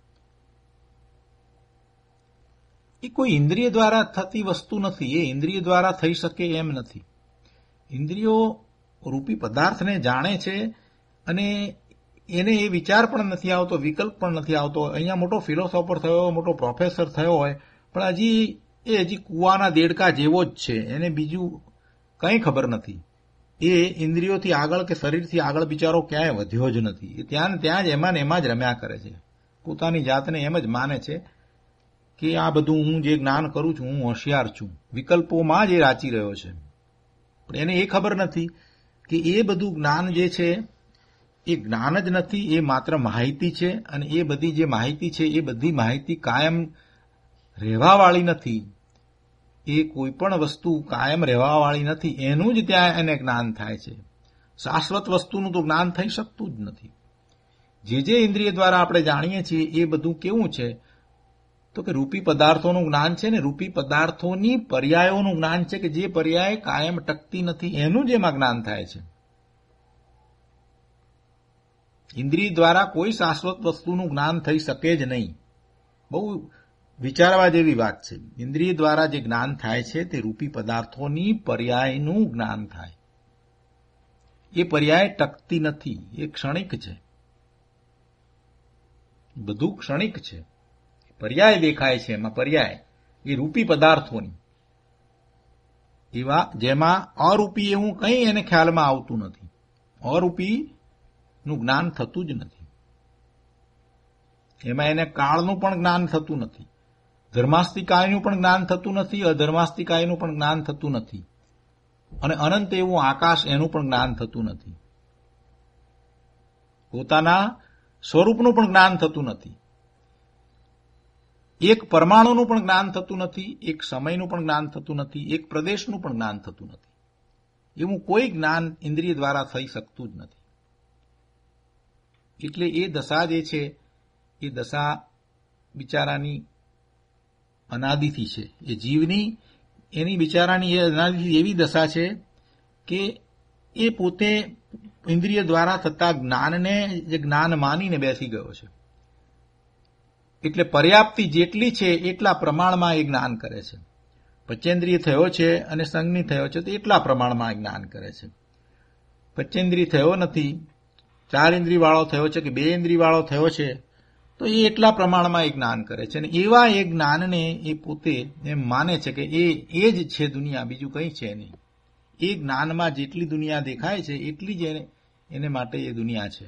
S2: એ કોઈ ઇન્દ્રિય દ્વારા થતી વસ્તુ નથી. એ ઇન્દ્રિય દ્વારા થઈ શકે એમ નથી. ઇન્દ્રિયો રૂપી પદાર્થને જાણે છે, અને એને એ વિચાર પણ નથી આવતો, વિકલ્પ પણ નથી આવતો. અહીંયા મોટો ફિલોસોફર થયો, મોટો પ્રોફેસર થયો હોય, પણ હજી કૂવાના દેડકા જેવો જ છે. એને બીજું કંઈ ખબર નથી. એ ઇન્દ્રિયોથી આગળ કે શરીરથી આગળ બિચારો ક્યાંય વધ્યો જ નથી. એ ત્યાં ને ત્યાં જ એમાં ને એમાં જ રમ્યા કરે છે. પોતાની જાતને એમ જ માને છે કે આ બધું હું જે જ્ઞાન કરું છું, હું હોશિયાર છું. વિકલ્પોમાં જ એ રાચી રહ્યો છે. પણ એને એ ખબર નથી કે એ બધું જ્ઞાન જે છે એ જ્ઞાન જ નથી, એ માત્ર માહિતી છે. અને એ બધી જે માહિતી છે એ બધી માહિતી કાયમ રહેવાવાળી નથી. એ કોઈ પણ વસ્તુ કાયમ રહેવાવાળી નથી. એનું જ ત્યાં એને જ્ઞાન થાય છે. શાશ્વત વસ્તુનું તો જ્ઞાન થઈ શકતું જ નથી. જે ઇન્દ્રિય દ્વારા આપણે જાણીએ છીએ એ બધું કેવું છે, તો કે રૂપી પદાર્થોનું જ્ઞાન છે ને રૂપી પદાર્થોની પર્યાયોનું જ્ઞાન છે, કે જે પર્યાય કાયમ ટકતી નથી એનું જ એમાં જ્ઞાન થાય છે. ઇન્દ્રિય દ્વારા કોઈ શાશ્વત વસ્તુનું જ્ઞાન થઈ શકે જ નહીં. બહુ વિચારવા જેવી વાત છે. ઇન્દ્રિય દ્વારા જે જ્ઞાન થાય છે તે રૂપી પદાર્થોની પર્યાયનું જ્ઞાન થાય. એ પર્યાય ટકતી નથી, એ ક્ષણિક છે. બધું ક્ષણિક છે. પર્યાય દેખાય છે, એમાં પર્યાય એ રૂપી પદાર્થોની, એવા જેમાં અરૂપી એવું કંઈ એને ખ્યાલમાં આવતું નથી. અરૂપીનું જ્ઞાન થતું જ નથી. એમાં એને કાળનું પણ જ્ઞાન થતું નથી, ધર્માસ્તિકાયનું પણ જ્ઞાન થતું નથી, અધર્માસ્તિકાયનું પણ જ્ઞાન થતું નથી, અને અનંત એવું આકાશ એનું પણ જ્ઞાન થતું નથી. પોતાના સ્વરૂપનું પણ જ્ઞાન થતું નથી. એક પરમાણુનું પણ જ્ઞાન થતું નથી, એક સમયનું પણ જ્ઞાન થતું નથી, એક પ્રદેશનું પણ જ્ઞાન થતું નથી. એવું કોઈ જ્ઞાન ઇન્દ્રિય દ્વારા થઈ શકતું જ નથી. એટલે એ દશા જે છે એ દશા બિચારાની અનાદિથી છે. એ જીવની એની બિચારાની એ અનાદિથી એવી દશા છે કે એ પોતે ઇન્દ્રિય દ્વારા થતા જ્ઞાનને જે જ્ઞાન માનીને બેસી ગયો છે. એટલે પર્યાપ્તિ જેટલી છે એટલા પ્રમાણમાં એ જ્ઞાન કરે છે. પંચેન્દ્રિય થયો છે અને સંજ્ઞી થયો છે તો એટલા પ્રમાણમાં એ જ્ઞાન કરે છે. પંચેન્દ્રિય થયો નથી, 4 ઇન્દ્રિય વાળો થયો છે કે 2 ઇન્દ્રિય વાળો થયો છે તો એ એટલા પ્રમાણમાં એ જ્ઞાન કરે છે. અને એવા એ જ્ઞાનને એ પોતે એમ માને છે કે એ જ છે દુનિયા, બીજું કંઈ છે નહીં. એ જ્ઞાનમાં જેટલી દુનિયા દેખાય છે એટલી જ એને માટે એ દુનિયા છે.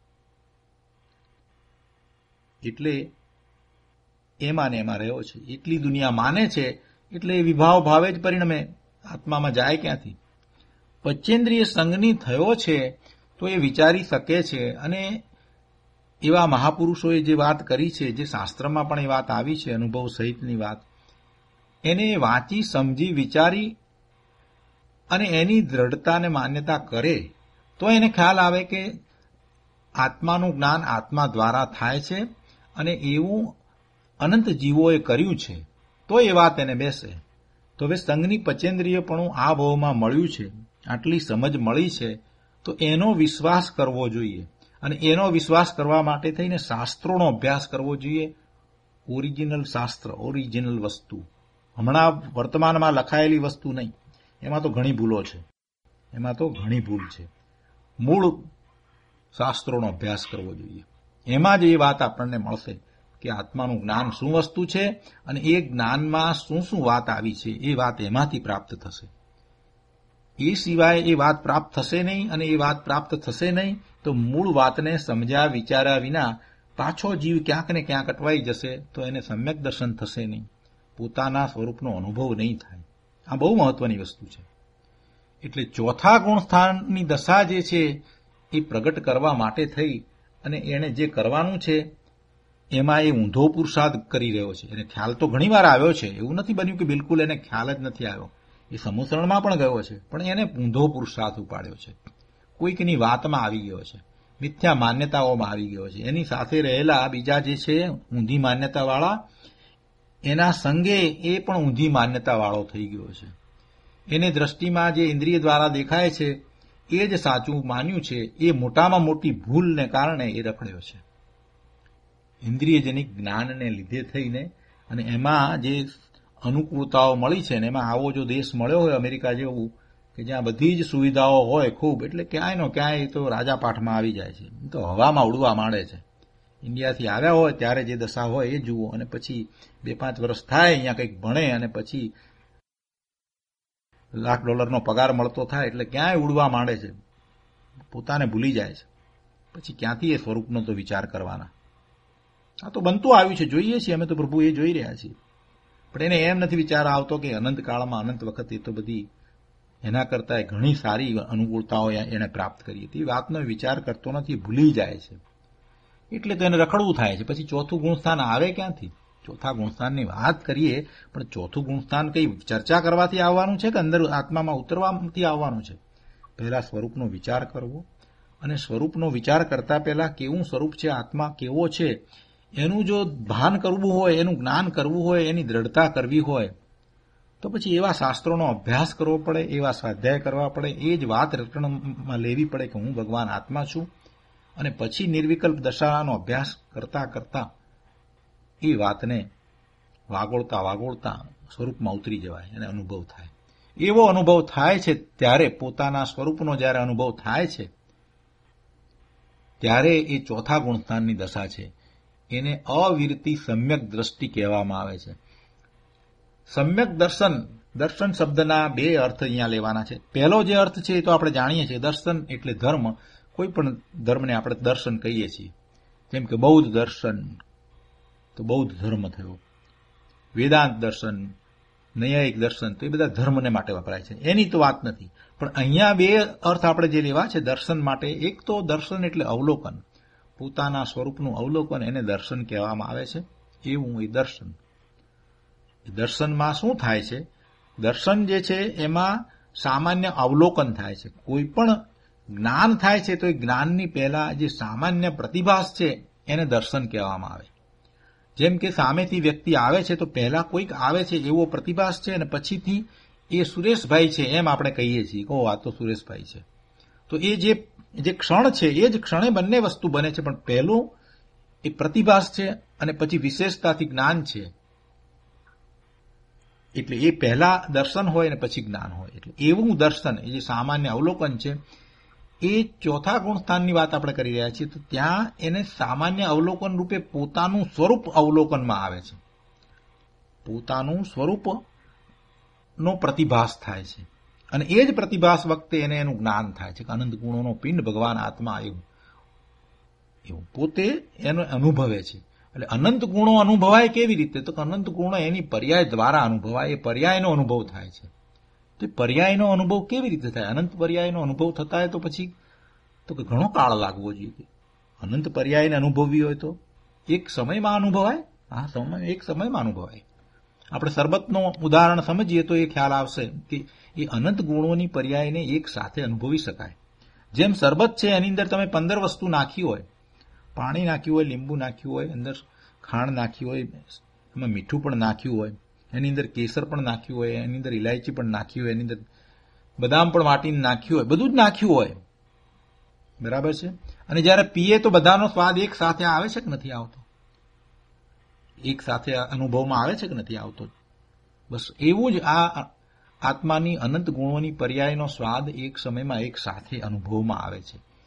S2: એટલે એમાં ને એમાં રહ્યો છે. એટલી દુનિયા માને છે એટલે એ વિભાવ ભાવે જ પરિણમે. આત્મામાં જાય ક્યાંથી? પંચેન્દ્રિય સંજ્ઞી થયો છે તો એ વિચારી શકે છે. અને એવા મહાપુરુષોએ જે વાત કરી છે, જે શાસ્ત્રમાં પણ એ વાત આવી છે, અનુભવ સહિતની વાત, એને વાંચી સમજી વિચારી અને એની દ્રઢતાને માન્યતા કરે તો એને ખ્યાલ આવે કે આત્માનું જ્ઞાન આત્મા દ્વારા થાય છે અને એવું અનંત જીવોએ કર્યું છે, તો એ વાત એને બેસે. તો હવે સંઘની પંચેન્દ્રિયપણું આ ભાવમાં મળ્યું છે, આટલી સમજ મળી છે, તો એનો વિશ્વાસ કરવો જોઈએ. અને એનો વિશ્વાસ કરવા માટે થઈને શાસ્ત્રોનો અભ્યાસ કરવો જોઈએ. ઓરિજિનલ શાસ્ત્ર, ઓરિજિનલ વસ્તુ, હમણાં વર્તમાનમાં લખાયેલી વસ્તુ નહીં. એમાં તો ઘણી ભૂલો છે, એમાં તો ઘણી ભૂલ છે. મૂળ શાસ્ત્રોનો અભ્યાસ કરવો જોઈએ. એમાં જ એ વાત આપણને મળશે કે આત્માનું જ્ઞાન શું વસ્તુ છે અને એ જ્ઞાનમાં શું શું વાત આવી છે એ વાત એમાંથી પ્રાપ્ત થશે. એ સિવાય એ વાત પ્રાપ્ત થશે નહીં, અને એ વાત પ્રાપ્ત થશે નહીં તો મૂળ વાતને સમજ્યા વિચાર્યા વિના પાછો જીવ ક્યાંક ને ક્યાંક અટવાઈ જશે તો એને સમ્યક દર્શન થશે નહીં, પોતાના સ્વરૂપનો અનુભવ નહીં થાય. આ બહુ મહત્વની વસ્તુ છે. એટલે ચોથા ગુણસ્થાનની દશા જે છે એ પ્રગટ કરવા માટે થઈ અને એણે જે કરવાનું છે એમાં એ ઊંધો પુરુષાર્થ કરી રહ્યો છે. એને ખ્યાલ તો ઘણીવાર આવ્યો છે, એવું નથી બન્યું કે બિલકુલ એને ખ્યાલ જ નથી આવ્યો. એ સમુસરણમાં પણ ગયો છે, પણ એને ઊંધો પુરુષાર્થ ઉપાડ્યો છે. કોઈકની વાતમાં આવી ગયો છે, મિથ્યા માન્યતાઓમાં આવી ગયો છે. એની સાથે રહેલા બીજા જે છે ઊંધી માન્યતાવાળા, એના સંગે એ પણ ઊંધી માન્યતાવાળો થઈ ગયો છે. એને દ્રષ્ટિમાં જે ઇન્દ્રિય દ્વારા દેખાય છે એ જ સાચું માન્યું છે. એ મોટામાં મોટી ભૂલને કારણે એ રખડ્યો છે. ઇન્દ્રિયજનિક જ્ઞાનને લીધે થઈને, અને એમાં જે અનુકૂળતાઓ મળી છે ને એમાં આવો જો દેશ મળ્યો હોય અમેરિકા જેવું કે જ્યાં બધી જ સુવિધાઓ હોય ખૂબ, એટલે ક્યાંયનો ક્યાંય તો રાજાપાઠમાં આવી જાય છે, તો હવામાં ઉડવા માંડે છે. ઇન્ડિયાથી આવ્યા હોય ત્યારે જે દશા હોય એ જુઓ, અને પછી 2-5 વર્ષ થાય અહીંયા કંઈક ભણે અને પછી $1,00,000 પગાર મળતો થાય એટલે ક્યાંય ઉડવા માંડે છે, પોતાને ભૂલી જાય છે. પછી ક્યાંથી એ સ્વરૂપનો તો વિચાર કરવાના. આ તો બનતું આવ્યું છે, જોઈએ છીએ અમે તો, પ્રભુ એ જોઈ રહ્યા છીએ. પણ એને એમ નથી વિચાર આવતો કે અનંત કાળમાં અનંત વખત એ તો બધી એના કરતાં ઘણી સારી અનુકૂળતાઓ એને પ્રાપ્ત કરી હતી. વાતનો વિચાર કરતો નથી, ભૂલી જાય છે. એટલે તો એને રખડવું થાય છે. પછી ચોથું ગુણસ્થાન આવે ક્યાંથી? ચોથા ગુણસ્થાનની વાત કરીએ, પણ ચોથું ગુણસ્થાન કઈ ચર્ચા કરવાથી આવવાનું છે કે અંદર આત્મામાં ઉતરવાથી આવવાનું છે? પહેલા સ્વરૂપનો વિચાર કરવો, અને સ્વરૂપનો વિચાર કરતા પહેલા કેવું સ્વરૂપ છે, આત્મા કેવો છે, એનું જો ભાન કરવું હોય, એનું જ્ઞાન કરવું હોય, એની દ્રઢતા કરવી હોય તો પછી એવા શાસ્ત્રોનો અભ્યાસ કરવો પડે, એવા સ્વાધ્યાય કરવા પડે, એ જ વાત રટણમાં લેવી પડે કે હું ભગવાન આત્મા છું. અને પછી નિર્વિકલ્પ દશાનો અભ્યાસ કરતા કરતા એ વાતને વાગોળતા વાગોળતા સ્વરૂપમાં ઉતરી જવાય અને અનુભવ થાય. એવો અનુભવ થાય છે ત્યારે, પોતાના સ્વરૂપનો જ્યારે અનુભવ થાય છે ત્યારે એ ચોથા ગુણસ્થાનની દશા છે. એને અવિરતી સમ્યક દ્રષ્ટિ કહેવામાં આવે છે. સમ્યક દર્શન, દર્શન શબ્દના 2 અર્થ અહીંયા લેવાના છે. પહેલો જે અર્થ છે એ તો આપણે જાણીએ છીએ, દર્શન એટલે ધર્મ. કોઈ પણ ધર્મને આપણે દર્શન કહીએ છીએ. જેમ કે બૌદ્ધ દર્શન તો બૌદ્ધ ધર્મ થયો, વેદાંત દર્શન, નૈયાયિક દર્શન, તો એ બધા ધર્મને માટે વપરાય છે, એની તો વાત નથી. પણ અહીંયા 2 અર્થ આપણે જે લેવા છે દર્શન માટે, એક તો દર્શન એટલે અવલોકન, પોતાના સ્વરૂપનું અવલોકન, એને દર્શન કહેવામાં આવે છે. એવું એ દર્શન. દર્શનમાં શું થાય છે? દર્શન જે છે એમાં સામાન્ય અવલોકન થાય છે. કોઈ પણ જ્ઞાન થાય છે તો એ જ્ઞાનની પહેલા જે સામાન્ય પ્રતિભાસ છે એને દર્શન કહેવામાં આવે. જેમ કે સામેથી વ્યક્તિ આવે છે તો પહેલા કોઈક આવે છે એવો પ્રતિભાસ છે, અને પછીથી એ સુરેશભાઈ છે એમ આપણે કહીએ છીએ, ઓ આ તો સુરેશભાઈ છે. તો એ જે ક્ષણ છે એ જ ક્ષણે બંને વસ્તુ બને છે, પણ પહેલું એ પ્રતિભાસ છે અને પછી વિશેષતાથી જ્ઞાન છે. એટલે એ પહેલા દર્શન હોય અને પછી જ્ઞાન હોય. એટલે એવું દર્શન, એ જે સામાન્ય અવલોકન છે, એ ચોથા ગુણસ્થાનની વાત આપણે કરી રહ્યા છીએ. તો ત્યાં એને સામાન્ય અવલોકન રૂપે પોતાનું સ્વરૂપ અવલોકનમાં આવે છે. પોતાનું સ્વરૂપનો પ્રતિભાસ થાય છે, અને એ જ પ્રતિભાસ વખતે એને એનું જ્ઞાન થાય છે કે અનંત ગુણોનો પિંડ ભગવાન આત્મા એવું પોતે એનો અનુભવે છે. એટલે અનંત ગુણો અનુભવાય કેવી રીતે? તો અનંત ગુણો એની પર્યાય દ્વારા અનુભવાય, એ પર્યાયનો અનુભવ થાય છે. તો પર્યાયનો અનુભવ કેવી રીતે થાય? અનંત પર્યાયનો અનુભવ થતા હોય તો પછી તો કે ઘણો કાળ લાગવો જોઈએ. અનંત પર્યાયને અનુભવવી હોય તો એક સમયમાં અનુભવાય. એક સમયમાં અનુભવાય. આપણે સરબતનો ઉદાહરણ સમજીએ તો એ ખ્યાલ આવશે કે એ અનંત ગુણોની પર્યાયને એક સાથે અનુભવી શકાય. જેમ સરબત છે એની અંદર તમે 15 વસ્તુ નાખી હોય, પાણી નાખ્યું હોય, લીંબુ નાખ્યું હોય, અંદર ખાંડ નાખી હોય, એમાં મીઠું પણ નાખ્યું હોય, એની અંદર કેસર પણ નાખ્યું હોય, એની અંદર ઇલાયચી પણ નાખી હોય, એની અંદર બદામ પણ વાટીને નાખ્યું હોય, બધું જ નાખ્યું હોય, બરાબર છે. અને જ્યારે પીએ તો બધાનો સ્વાદ એક સાથે આવે છે કે નથી આવતો? એક સાથે અનુભવમાં આવે છે કે નથી આવતો? બસ એવું જ આ આત્માની અનંત ગુણોની પર્યાયનો સ્વાદ એક સમયમાં એક સાથે અનુભવમાં આવે છે.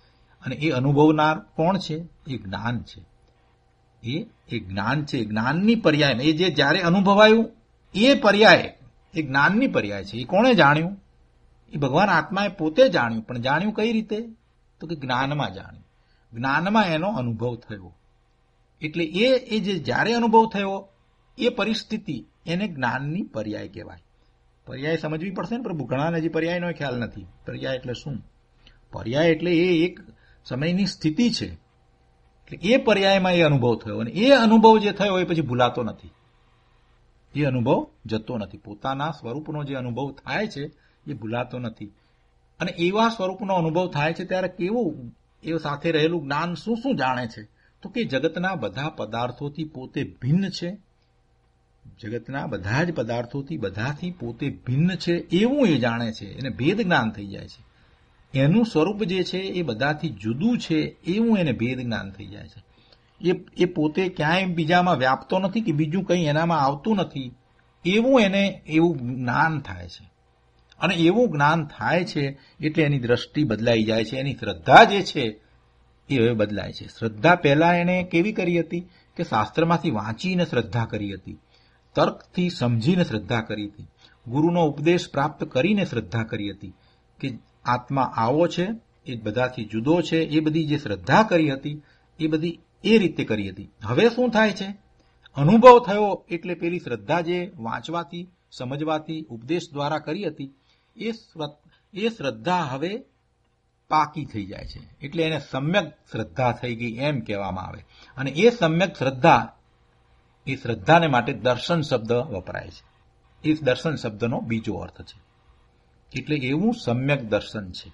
S2: અને એ અનુભવનાર કોણ છે? એ જ્ઞાન છે. એ જ્ઞાન છે. જ્ઞાનની પર્યાય, એ જે જ્યારે અનુભવાયું એ પર્યાય, એ જ્ઞાનની પર્યાય છે. એ કોણે જાણ્યું? એ ભગવાન આત્માએ પોતે જાણ્યું. પણ જાણ્યું કઈ રીતે? તો કે જ્ઞાનમાં જાણ્યું. જ્ઞાનમાં એનો અનુભવ થયો. એટલે એ જે જ્યારે અનુભવ થયો એ પરિસ્થિતિ, એને જ્ઞાનની પર્યાય કહેવાય. પર્યાય સમજવી પડશે ને પ્રભુ. ઘણાને હજી પર્યાયનો ખ્યાલ નથી. પર્યાય એટલે શું? પર્યાય એટલે એ એક સમયની સ્થિતિ છે. એટલે એ પર્યાયમાં એ અનુભવ થયો, અને એ અનુભવ જે થયો એ પછી ભૂલાતો નથી. એ અનુભવ જતો નથી. પોતાના સ્વરૂપનો જે અનુભવ થાય છે એ ભૂલાતો નથી. અને એવા સ્વરૂપનો અનુભવ થાય છે ત્યારે કેવું એ સાથે રહેલું જ્ઞાન શું શું જાણે છે? તો કે જગતના બધા પદાર્થોથી પોતે ભિન્ન છે. જગતના બધા જ પદાર્થોથી બધાથી પોતે ભિન્ન છે એવું એ જાણે છે. એને ભેદ જ્ઞાન થઈ જાય છે. એનું સ્વરૂપ જે છે એ બધાથી જુદું છે એવું એને ભેદ જ્ઞાન થઈ જાય છે. એ પોતે ક્યાંય બીજામાં વ્યાપતો નથી કે બીજું કંઈ એનામાં આવતું નથી એવું એને એવું જ્ઞાન થાય છે. અને એવું જ્ઞાન થાય છે એટલે એની દ્રષ્ટિ બદલાઈ જાય છે. એની શ્રદ્ધા જે છે એ હવે બદલાય છે. શ્રદ્ધા પહેલા એને કેવી કરી હતી? કે શાસ્ત્રમાંથી વાંચીને શ્રદ્ધા કરી હતી, તર્કથી સમજીને શ્રદ્ધા કરી હતી, ગુરુનો ઉપદેશ પ્રાપ્ત કરીને શ્રદ્ધા કરી હતી કે આત્મા આવો છે, એ બધાથી જુદો છે. એ બધી જે શ્રદ્ધા કરી હતી એ બધી એ રીતે કરી હતી. હવે શું થાય છે? અનુભવ થયો એટલે પેલી શ્રદ્ધા જે વાંચવાથી, સમજવાથી, ઉપદેશ દ્વારા કરી હતી એ શ્રદ્ધા હવે પાકી થઈ જાય છે. એટલે એને સમ્યક શ્રદ્ધા થઈ ગઈ એમ કહેવામાં આવે. અને એ સમ્યક શ્રદ્ધા, એ શ્રદ્ધાને માટે દર્શન શબ્દ વપરાય છે. એ દર્શન શબ્દનો બીજો અર્થ છે. એટલે એવું સમ્યક દર્શન છે.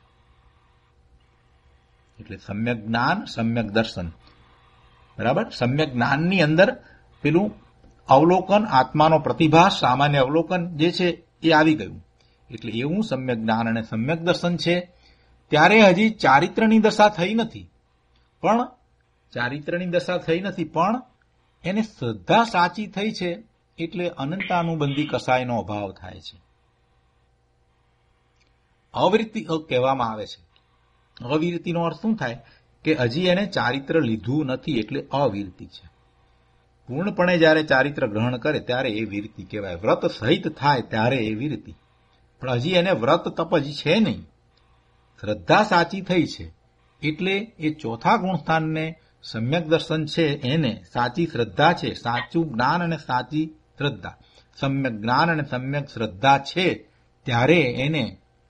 S2: એટલે સમ્યક જ્ઞાન, સમ્યક દર્શન. બરાબર? સમ્યક જ્ઞાનની અંદર પેલું અવલોકન, આત્માનો પ્રતિભાસ, સામાન્ય અવલોકન જે છે એ આવી ગયું. એટલે એવું સમ્યક જ્ઞાન અને સમ્યક દર્શન છે. ત્યારે હજી ચારિત્રની દશા થઈ નથી. પણ ચારિત્રની દશા થઈ નથી, પણ એને શ્રદ્ધા સાચી થઈ છે એટલે અનંતાનુબંધી કસાયનો અભાવ થાય છે. અવિરતિ કહેવામાં આવે છે. અવિરતિનો અર્થ શું થાય? કે હજી એને ચારિત્ર લીધું નથી એટલે અવિરતિ છે. પૂર્ણપણે જ્યારે ચારિત્ર ગ્રહણ કરે ત્યારે એ વિરતિ કહેવાય. વ્રત સહિત થાય ત્યારે એ વિરતિ. પણ હજી એને વ્રત તપ હજી છે નહીં. શ્રદ્ધા સાચી થઈ છે એટલે એ ચોથા ગુણસ્થાનને સમ્યક દર્શન છે, એને સાચી શ્રદ્ધા છે, સાચું જ્ઞાન અને સાચી શ્રદ્ધા, સમ્યક જ્ઞાન અને સમ્યક શ્રદ્ધા છે ત્યારે એને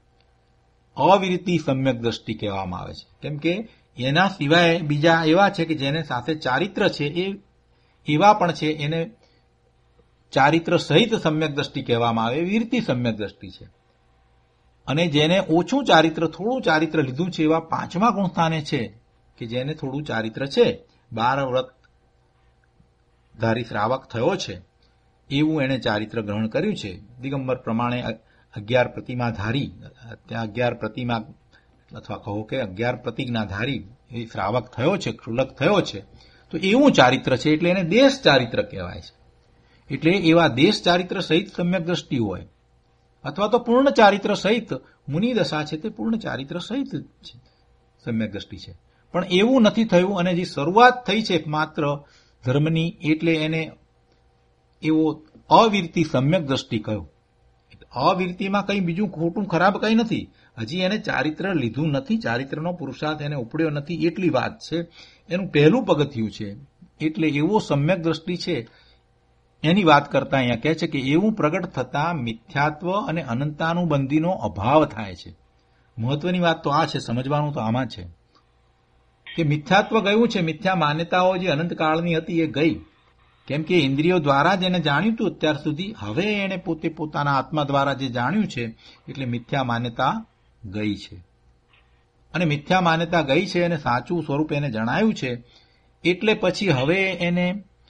S2: અવિરતિ સમ્યક દ્રષ્ટિ કહેવામાં આવે છે. કેમ કે એના સિવાય બીજા એવા છે કે જેને સાથે ચારિત્ર છે એ એવા પણ છે, એને ચારિત્ર સહિત સમ્યક દ્રષ્ટિ કહેવામાં આવે, વિરતિ સમ્યક દ્રષ્ટિ છે. અને જેને ઓછું ચારિત્ર, થોડું ચારિત્ર લીધું છે એવા પાંચમા ગુણસ્થાને છે કે જેને થોડું ચારિત્ર છે, 12 વ્રત ધારી શ્રાવક થયો છે એવું એને ચારિત્ર ગ્રહણ કર્યું છે. દિગંબર પ્રમાણે 11 પ્રતિમાધારી, ત્યાં 11 પ્રતિમા અથવા કહો કે 11 પ્રતિજ્ઞાધારી એ શ્રાવક થયો છે, ક્ષુલક થયો છે. તો એવું ચારિત્ર છે એટલે એને દેશ ચારિત્ર કહેવાય છે. એટલે એવા દેશ ચારિત્ર સહિત સમ્યક દ્રષ્ટિ હોય, અથવા તો પૂર્ણ ચારિત્ર સહિત મુનિ દશા છે તે પૂર્ણ ચારિત્ર સહિત સમ્યક દ્રષ્ટિ છે. પણ એવું નથી થયું અને જે શરૂઆત થઈ છે માત્ર ધર્મની, એટલે એને એવો અવિરતિ સમ્યક દ્રષ્ટિ કહ્યું. અવિરતિમાં કંઈ બીજું ખોટું ખરાબ કંઈ નથી. હજી એને ચારિત્ર લીધું નથી, ચારિત્રનો પુરુષાર્થ એને ઉપડ્યો નથી એટલી વાત છે. એનું પહેલું પગથિયું છે. એટલે એવો સમ્યક દ્રષ્ટિ છે એની વાત કરતા અહીંયા કહે છે કે એવું પ્રગટ થતા મિથ્યાત્વ અને અનંતાનુબંધીનો અભાવ થાય છે. મહત્વની વાત તો આ છે, સમજવાનું તો આમાં છે કે મિથ્યાત્વ ગયું છે. મિથ્યા માન્યતાઓ જે અનંતકાળની હતી એ ગઈ. કેમ કે ઇન્દ્રિયો દ્વારા જ એને જાણ્યું હતું અત્યાર સુધી, હવે એને પોતે પોતાના આત્મા દ્વારા જે જાણ્યું છે એટલે મિથ્યા માન્યતા ગઈ છે. અને મિથ્યા માન્યતા ગઈ છે અને સાચું સ્વરૂપ એને જણાયું છે. એટલે પછી હવે એને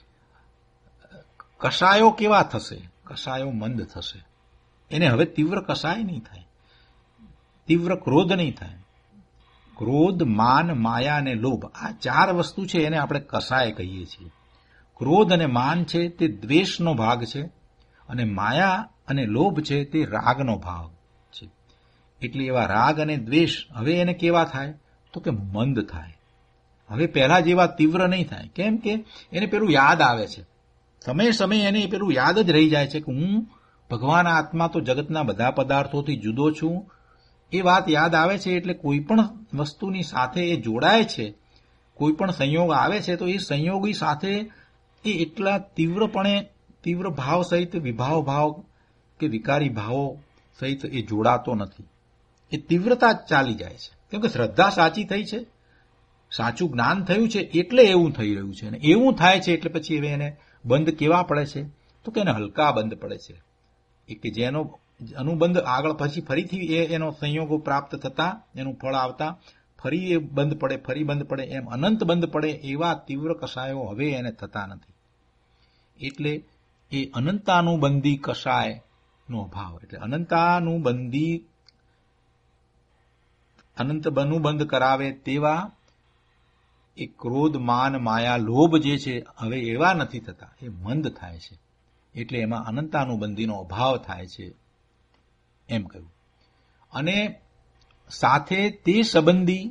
S2: કષાયો કેવા થશે? કષાયો મંદ થશે. એને હવે તીવ્ર કષાય નહીં થાય, તીવ્ર ક્રોધ નહીં થાય. ક્રોધ, માન, માયા અને લોભ, આ 4 વસ્તુ છે એને આપણે કષાય કહીએ છીએ. ક્રોધ અને માન છે તે દ્વેષનો ભાગ છે, અને માયા અને લોભ છે તે રાગનો ભાગ છે. એટલે એવા રાગ અને દ્વેષ હવે એને કેવા થાય? તો કે મંદ થાય. હવે પહેલા જેવા તીવ્ર નહીં થાય. કેમ કે એને પેલું યાદ આવે છે, સમયે સમયે એને પેલું યાદ જ રહી જાય છે કે હું ભગવાન આત્મા તો જગતના બધા પદાર્થોથી જુદો છું. એ વાત યાદ આવે છે એટલે કોઈ પણ વસ્તુની સાથે એ જોડાય છે, કોઈ પણ સંયોગ આવે છે તો એ સંયોગી સાથે એ એટલા તીવ્ર ભાવ સહિત વિભાવ ભાવ કે વિકારી ભાવો સહિત એ જોડાતો નથી. એ તીવ્રતા જ ચાલી જાય છે. કેમ કે શ્રદ્ધા સાચી થઈ છે, સાચું જ્ઞાન થયું છે એટલે એવું થઈ રહ્યું છે. અને એવું થાય છે એટલે પછી હવે એને બંધ કેવા પડે છે તો કે એને હલકા બંધ પડે છે. એ કે જેનો અનુબંધ આગળ પછી ફરીથી એનો સંયોગો પ્રાપ્ત થતા, એનું ફળ આવતા ફરી એ બંધ પડે, ફરી બંધ પડે, એમ અનંત બંધ પડે એવા તીવ્ર કષાયો હવે એને થતા નથી. એટલે એ અનંતાનુબંધી કષાયનો અભાવ, એટલે અનંત બંધ કરાવે તેવા એ ક્રોધ, માન, માયા, લોભ જે છે હવે એવા નથી થતા, એ મંદ થાય છે. એટલે એમાં અનંતાનુબંધીનો અભાવ થાય છે એમ કહ્યું. અને સાથે તે સંબંધી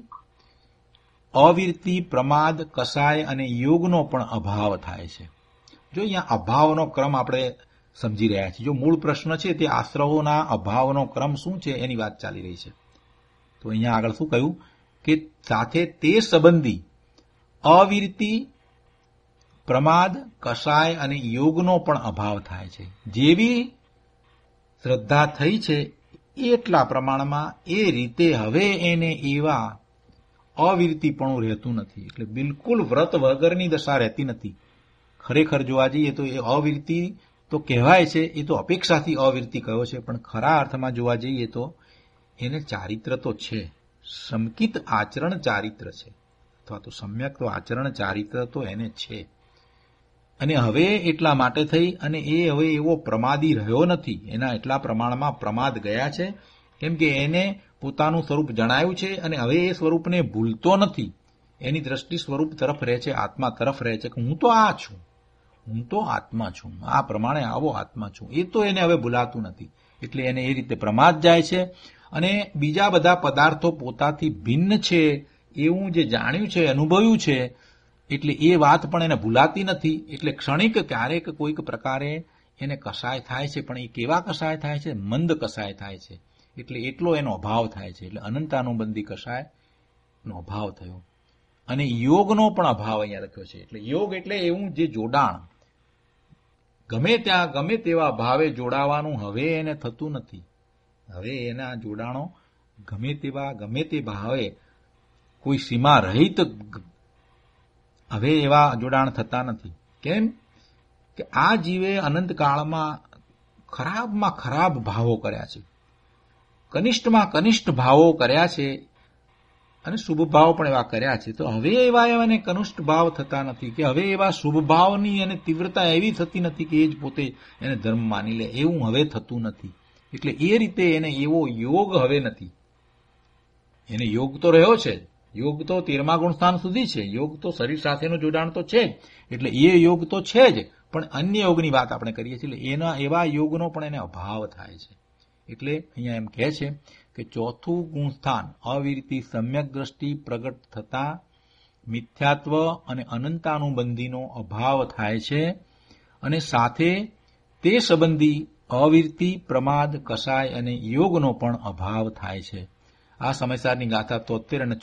S2: અવિરતિ, પ્રમાદ, કષાય અને યોગનો પણ અભાવ થાય છે. જો અહીંયા અભાવનો ક્રમ આપણે સમજી રહ્યા છીએ. જો મૂળ પ્રશ્ન છે તે આશ્રવોના અભાવનો ક્રમ શું છે એની વાત ચાલી રહી છે. તો અહીંયા આગળ શું કહ્યું કે સાથે તે સંબંધી અવિરતિ, પ્રમાદ, કષાય અને યોગનો પણ અભાવ થાય છે. જેવી શ્રદ્ધા થઈ છે એટલા પ્રમાણમાં એ રીતે હવે એને એવા અવિરતિપણું રહેતું નથી. એટલે બિલકુલ વ્રત વગરની દશા રહેતી નથી. ખરેખર જોવા જઈએ તો એ અવિરતિ તો કહેવાય છે, એ તો અપેક્ષાથી અવિરતિ કયો છે, પણ ખરા અર્થમાં જોવા જઈએ તો એને ચારિત્ર તો છે, સમકિત આચરણ ચારિત્ર છે, અથવા તો સમ્યક તો આચરણ ચારિત્ર તો એને છે. અને હવે એટલા માટે થઈ અને એ હવે એવો પ્રમાદી રહ્યો નથી. એના એટલા પ્રમાણમાં પ્રમાદ ગયા છે, કેમ કે એને પોતાનું સ્વરૂપ જણાયું છે અને હવે એ સ્વરૂપને ભૂલતો નથી. એની દ્રષ્ટિ સ્વરૂપ તરફ રહે છે, આત્મા તરફ રહે છે કે હું તો આ છું, હું તો આત્મા છું, આ પ્રમાણે આવો આત્મા છું. એ તો એને હવે ભૂલાતું નથી. એટલે એને એ રીતે પ્રમાદ જાય છે. અને બીજા બધા પદાર્થો પોતાથી ભિન્ન છે એવું જે જાણ્યું છે, અનુભવ્યું છે, એટલે એ વાત પણ એને ભૂલાતી નથી. એટલે ક્ષણિક ક્યારેક કોઈક પ્રકારે એને કષાય થાય છે, પણ એ કેવા કષાય થાય છે? મંદ કષાય થાય છે. એટલે એટલો એનો અભાવ થાય છે. એટલે અનંતાનુબંધી કષાયનો અભાવ થયો. અને યોગનો પણ અભાવ અહીંયા લખ્યો છે. એટલે યોગ એટલે એવું જે જોડાણ, ગમે ત્યાં ગમે તેવા ભાવે જોડાવાનું હવે એને થતું નથી. હવે એના જોડાણો ગમે તે ભાવે કોઈ સીમા રહિત હવે એવા જોડાણ થતા નથી. કેમ કે આ જીવે અનંતકાળમાં ખરાબમાં ખરાબ ભાવો કર્યા છે, કનિષ્ઠમાં કનિષ્ઠ ભાવો કર્યા છે અને શુભ ભાવ પણ એવા કર્યા છે. તો હવે એવા એને કનિષ્ઠ ભાવ થતા નથી, કે હવે એવા શુભ ભાવની અને તીવ્રતા એવી થતી નથી કે એ જ પોતે એને ધર્મ માની લે, એવું હવે થતું નથી. એટલે એ રીતે એને એવો યોગ હવે નથી. એને યોગ તો રહ્યો છે, યોગ તો 13મા ગુણસ્થાન સુધી છે, યોગ તો શરીર સાથેનું જોડાણ તો છે જ, એટલે એ યોગ તો છે જ, પણ અન્ય યોગની વાત આપણે કરીએ છીએ. એટલે એના એવા યોગનો પણ એને અભાવ થાય છે. એટલે અહીંયા એમ કહે છે કે ચોથું ગુણસ્થાન અવિરતિ સમ્યક દ્રષ્ટિ પ્રગટ થતા મિથ્યાત્વ અને અનંતાનુબંધીનો અભાવ થાય છે. અને સાથે તે સંબંધી અવિરતિ, પ્રમાદ, કષાય અને યોગનો પણ અભાવ થાય છે. આ સમયસારની ગાથા 73 અને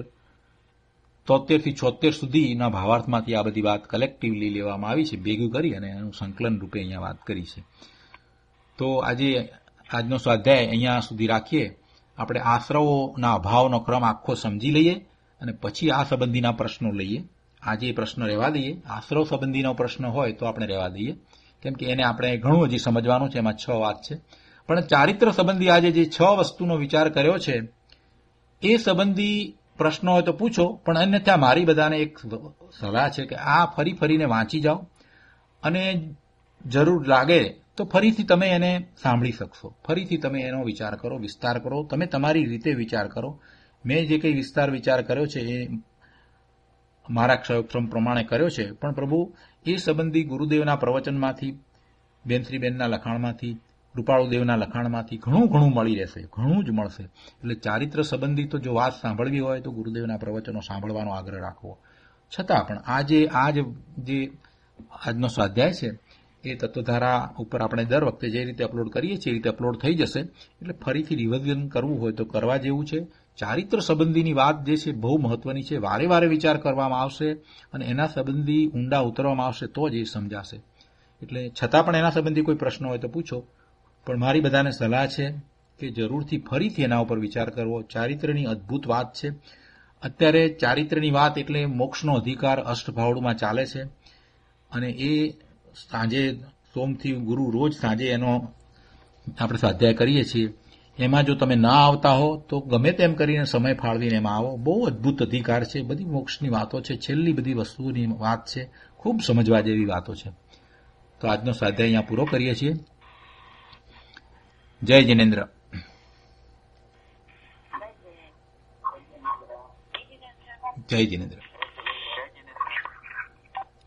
S2: 73 થી 76 સુધીના ભાવાર્થમાંથી આ બધી વાત કલેક્ટિવલી લેવામાં આવી છે, ભેગું કરી અને એનું સંકલન રૂપે અહીંયા વાત કરી છે. તો આજનો સ્વાધ્યાય અહીંયા સુધી રાખીએ. આપણે આશ્રવોના અભાવનો ક્રમ આખો સમજી લઈએ અને પછી આ સંબંધીના પ્રશ્નો લઈએ. આજે પ્રશ્ન રહેવા દઈએ. આશ્રવ સંબંધીનો પ્રશ્ન હોય તો આપણે રહેવા દઈએ, કેમ કે એને આપણે ઘણું હજી સમજવાનું છે, એમાં 6 વાત છે. પણ ચારિત્ર સંબંધી આજે જે 6 વસ્તુનો વિચાર કર્યો છે એ સંબંધી પ્રશ્નો હોય તો પૂછો, પણ અન્યથા મારી બધાને એક સલાહ છે કે આ ફરીને વાંચી જાઓ અને જરૂર લાગે તો ફરીથી તમે એને સાંભળી શકશો. ફરીથી તમે એનો વિચાર કરો, વિસ્તાર કરો, તમે તમારી રીતે વિચાર કરો. મેં જે કંઈ વિચાર કર્યો છે એ મારા ક્ષયક્ષમ પ્રમાણે કર્યો છે, પણ પ્રભુ એ સંબંધી ગુરુદેવના પ્રવચનમાંથી, બેનશ્રીબેનના લખાણમાંથી કૃપાળુદેવના લખાણમાંથી ઘણું ઘણું મળી રહેશે, ઘણું જ મળશે. એટલે ચારિત્ર સંબંધી તો જો વાત સાંભળવી હોય તો ગુરુદેવના પ્રવચનો સાંભળવાનો આગ્રહ રાખવો. છતાં પણ આજનો સ્વાધ્યાય છે એ તત્વધારા ઉપર આપણે દર વખતે જે રીતે અપલોડ કરીએ છીએ એ રીતે અપલોડ થઈ જશે. એટલે ફરીથી રિવિઝન કરવું હોય તો કરવા જેવું છે. ચારિત્ર સંબંધીની વાત જે છે બહુ મહત્વની છે. વારે વારે વિચાર કરવામાં આવશે અને એના સંબંધી ઊંડા ઉતરવામાં આવશે તો જ એ સમજાશે. એટલે છતાં પણ એના સંબંધી કોઈ પ્રશ્ન હોય તો પૂછો. પણ મારી બધાને સલાહ છે કે જરૂરથી ફરીથી એના ઉપર વિચાર કરવો. ચારિત્રની અદ્ભુત વાત છે. અત્યારે ચારિત્રની વાત એટલે મોક્ષનો અધિકાર અષ્ટભાવડુમાં ચાલે છે અને એ સાંજે સોમથી ગુરુ રોજ સાંજે એનો આપણે સ્વાધ્યાય કરીએ છીએ. એમાં જો તમે ના આવતા હો તો ગમે તેમ કરીને સમય ફાળવીને એમાં આવો. બહુ અદ્ભુત અધિકાર છે. બધી મોક્ષની વાતો છે. છેલ્લી બધી વસ્તુની વાત છે. ખૂબ સમજવા જેવી વાતો છે. તો આજનો સ્વાધ્યાય અહીંયા પૂરો કરીએ છીએ. જય જિનેન્દ્ર. જય જિનેન્દ્ર.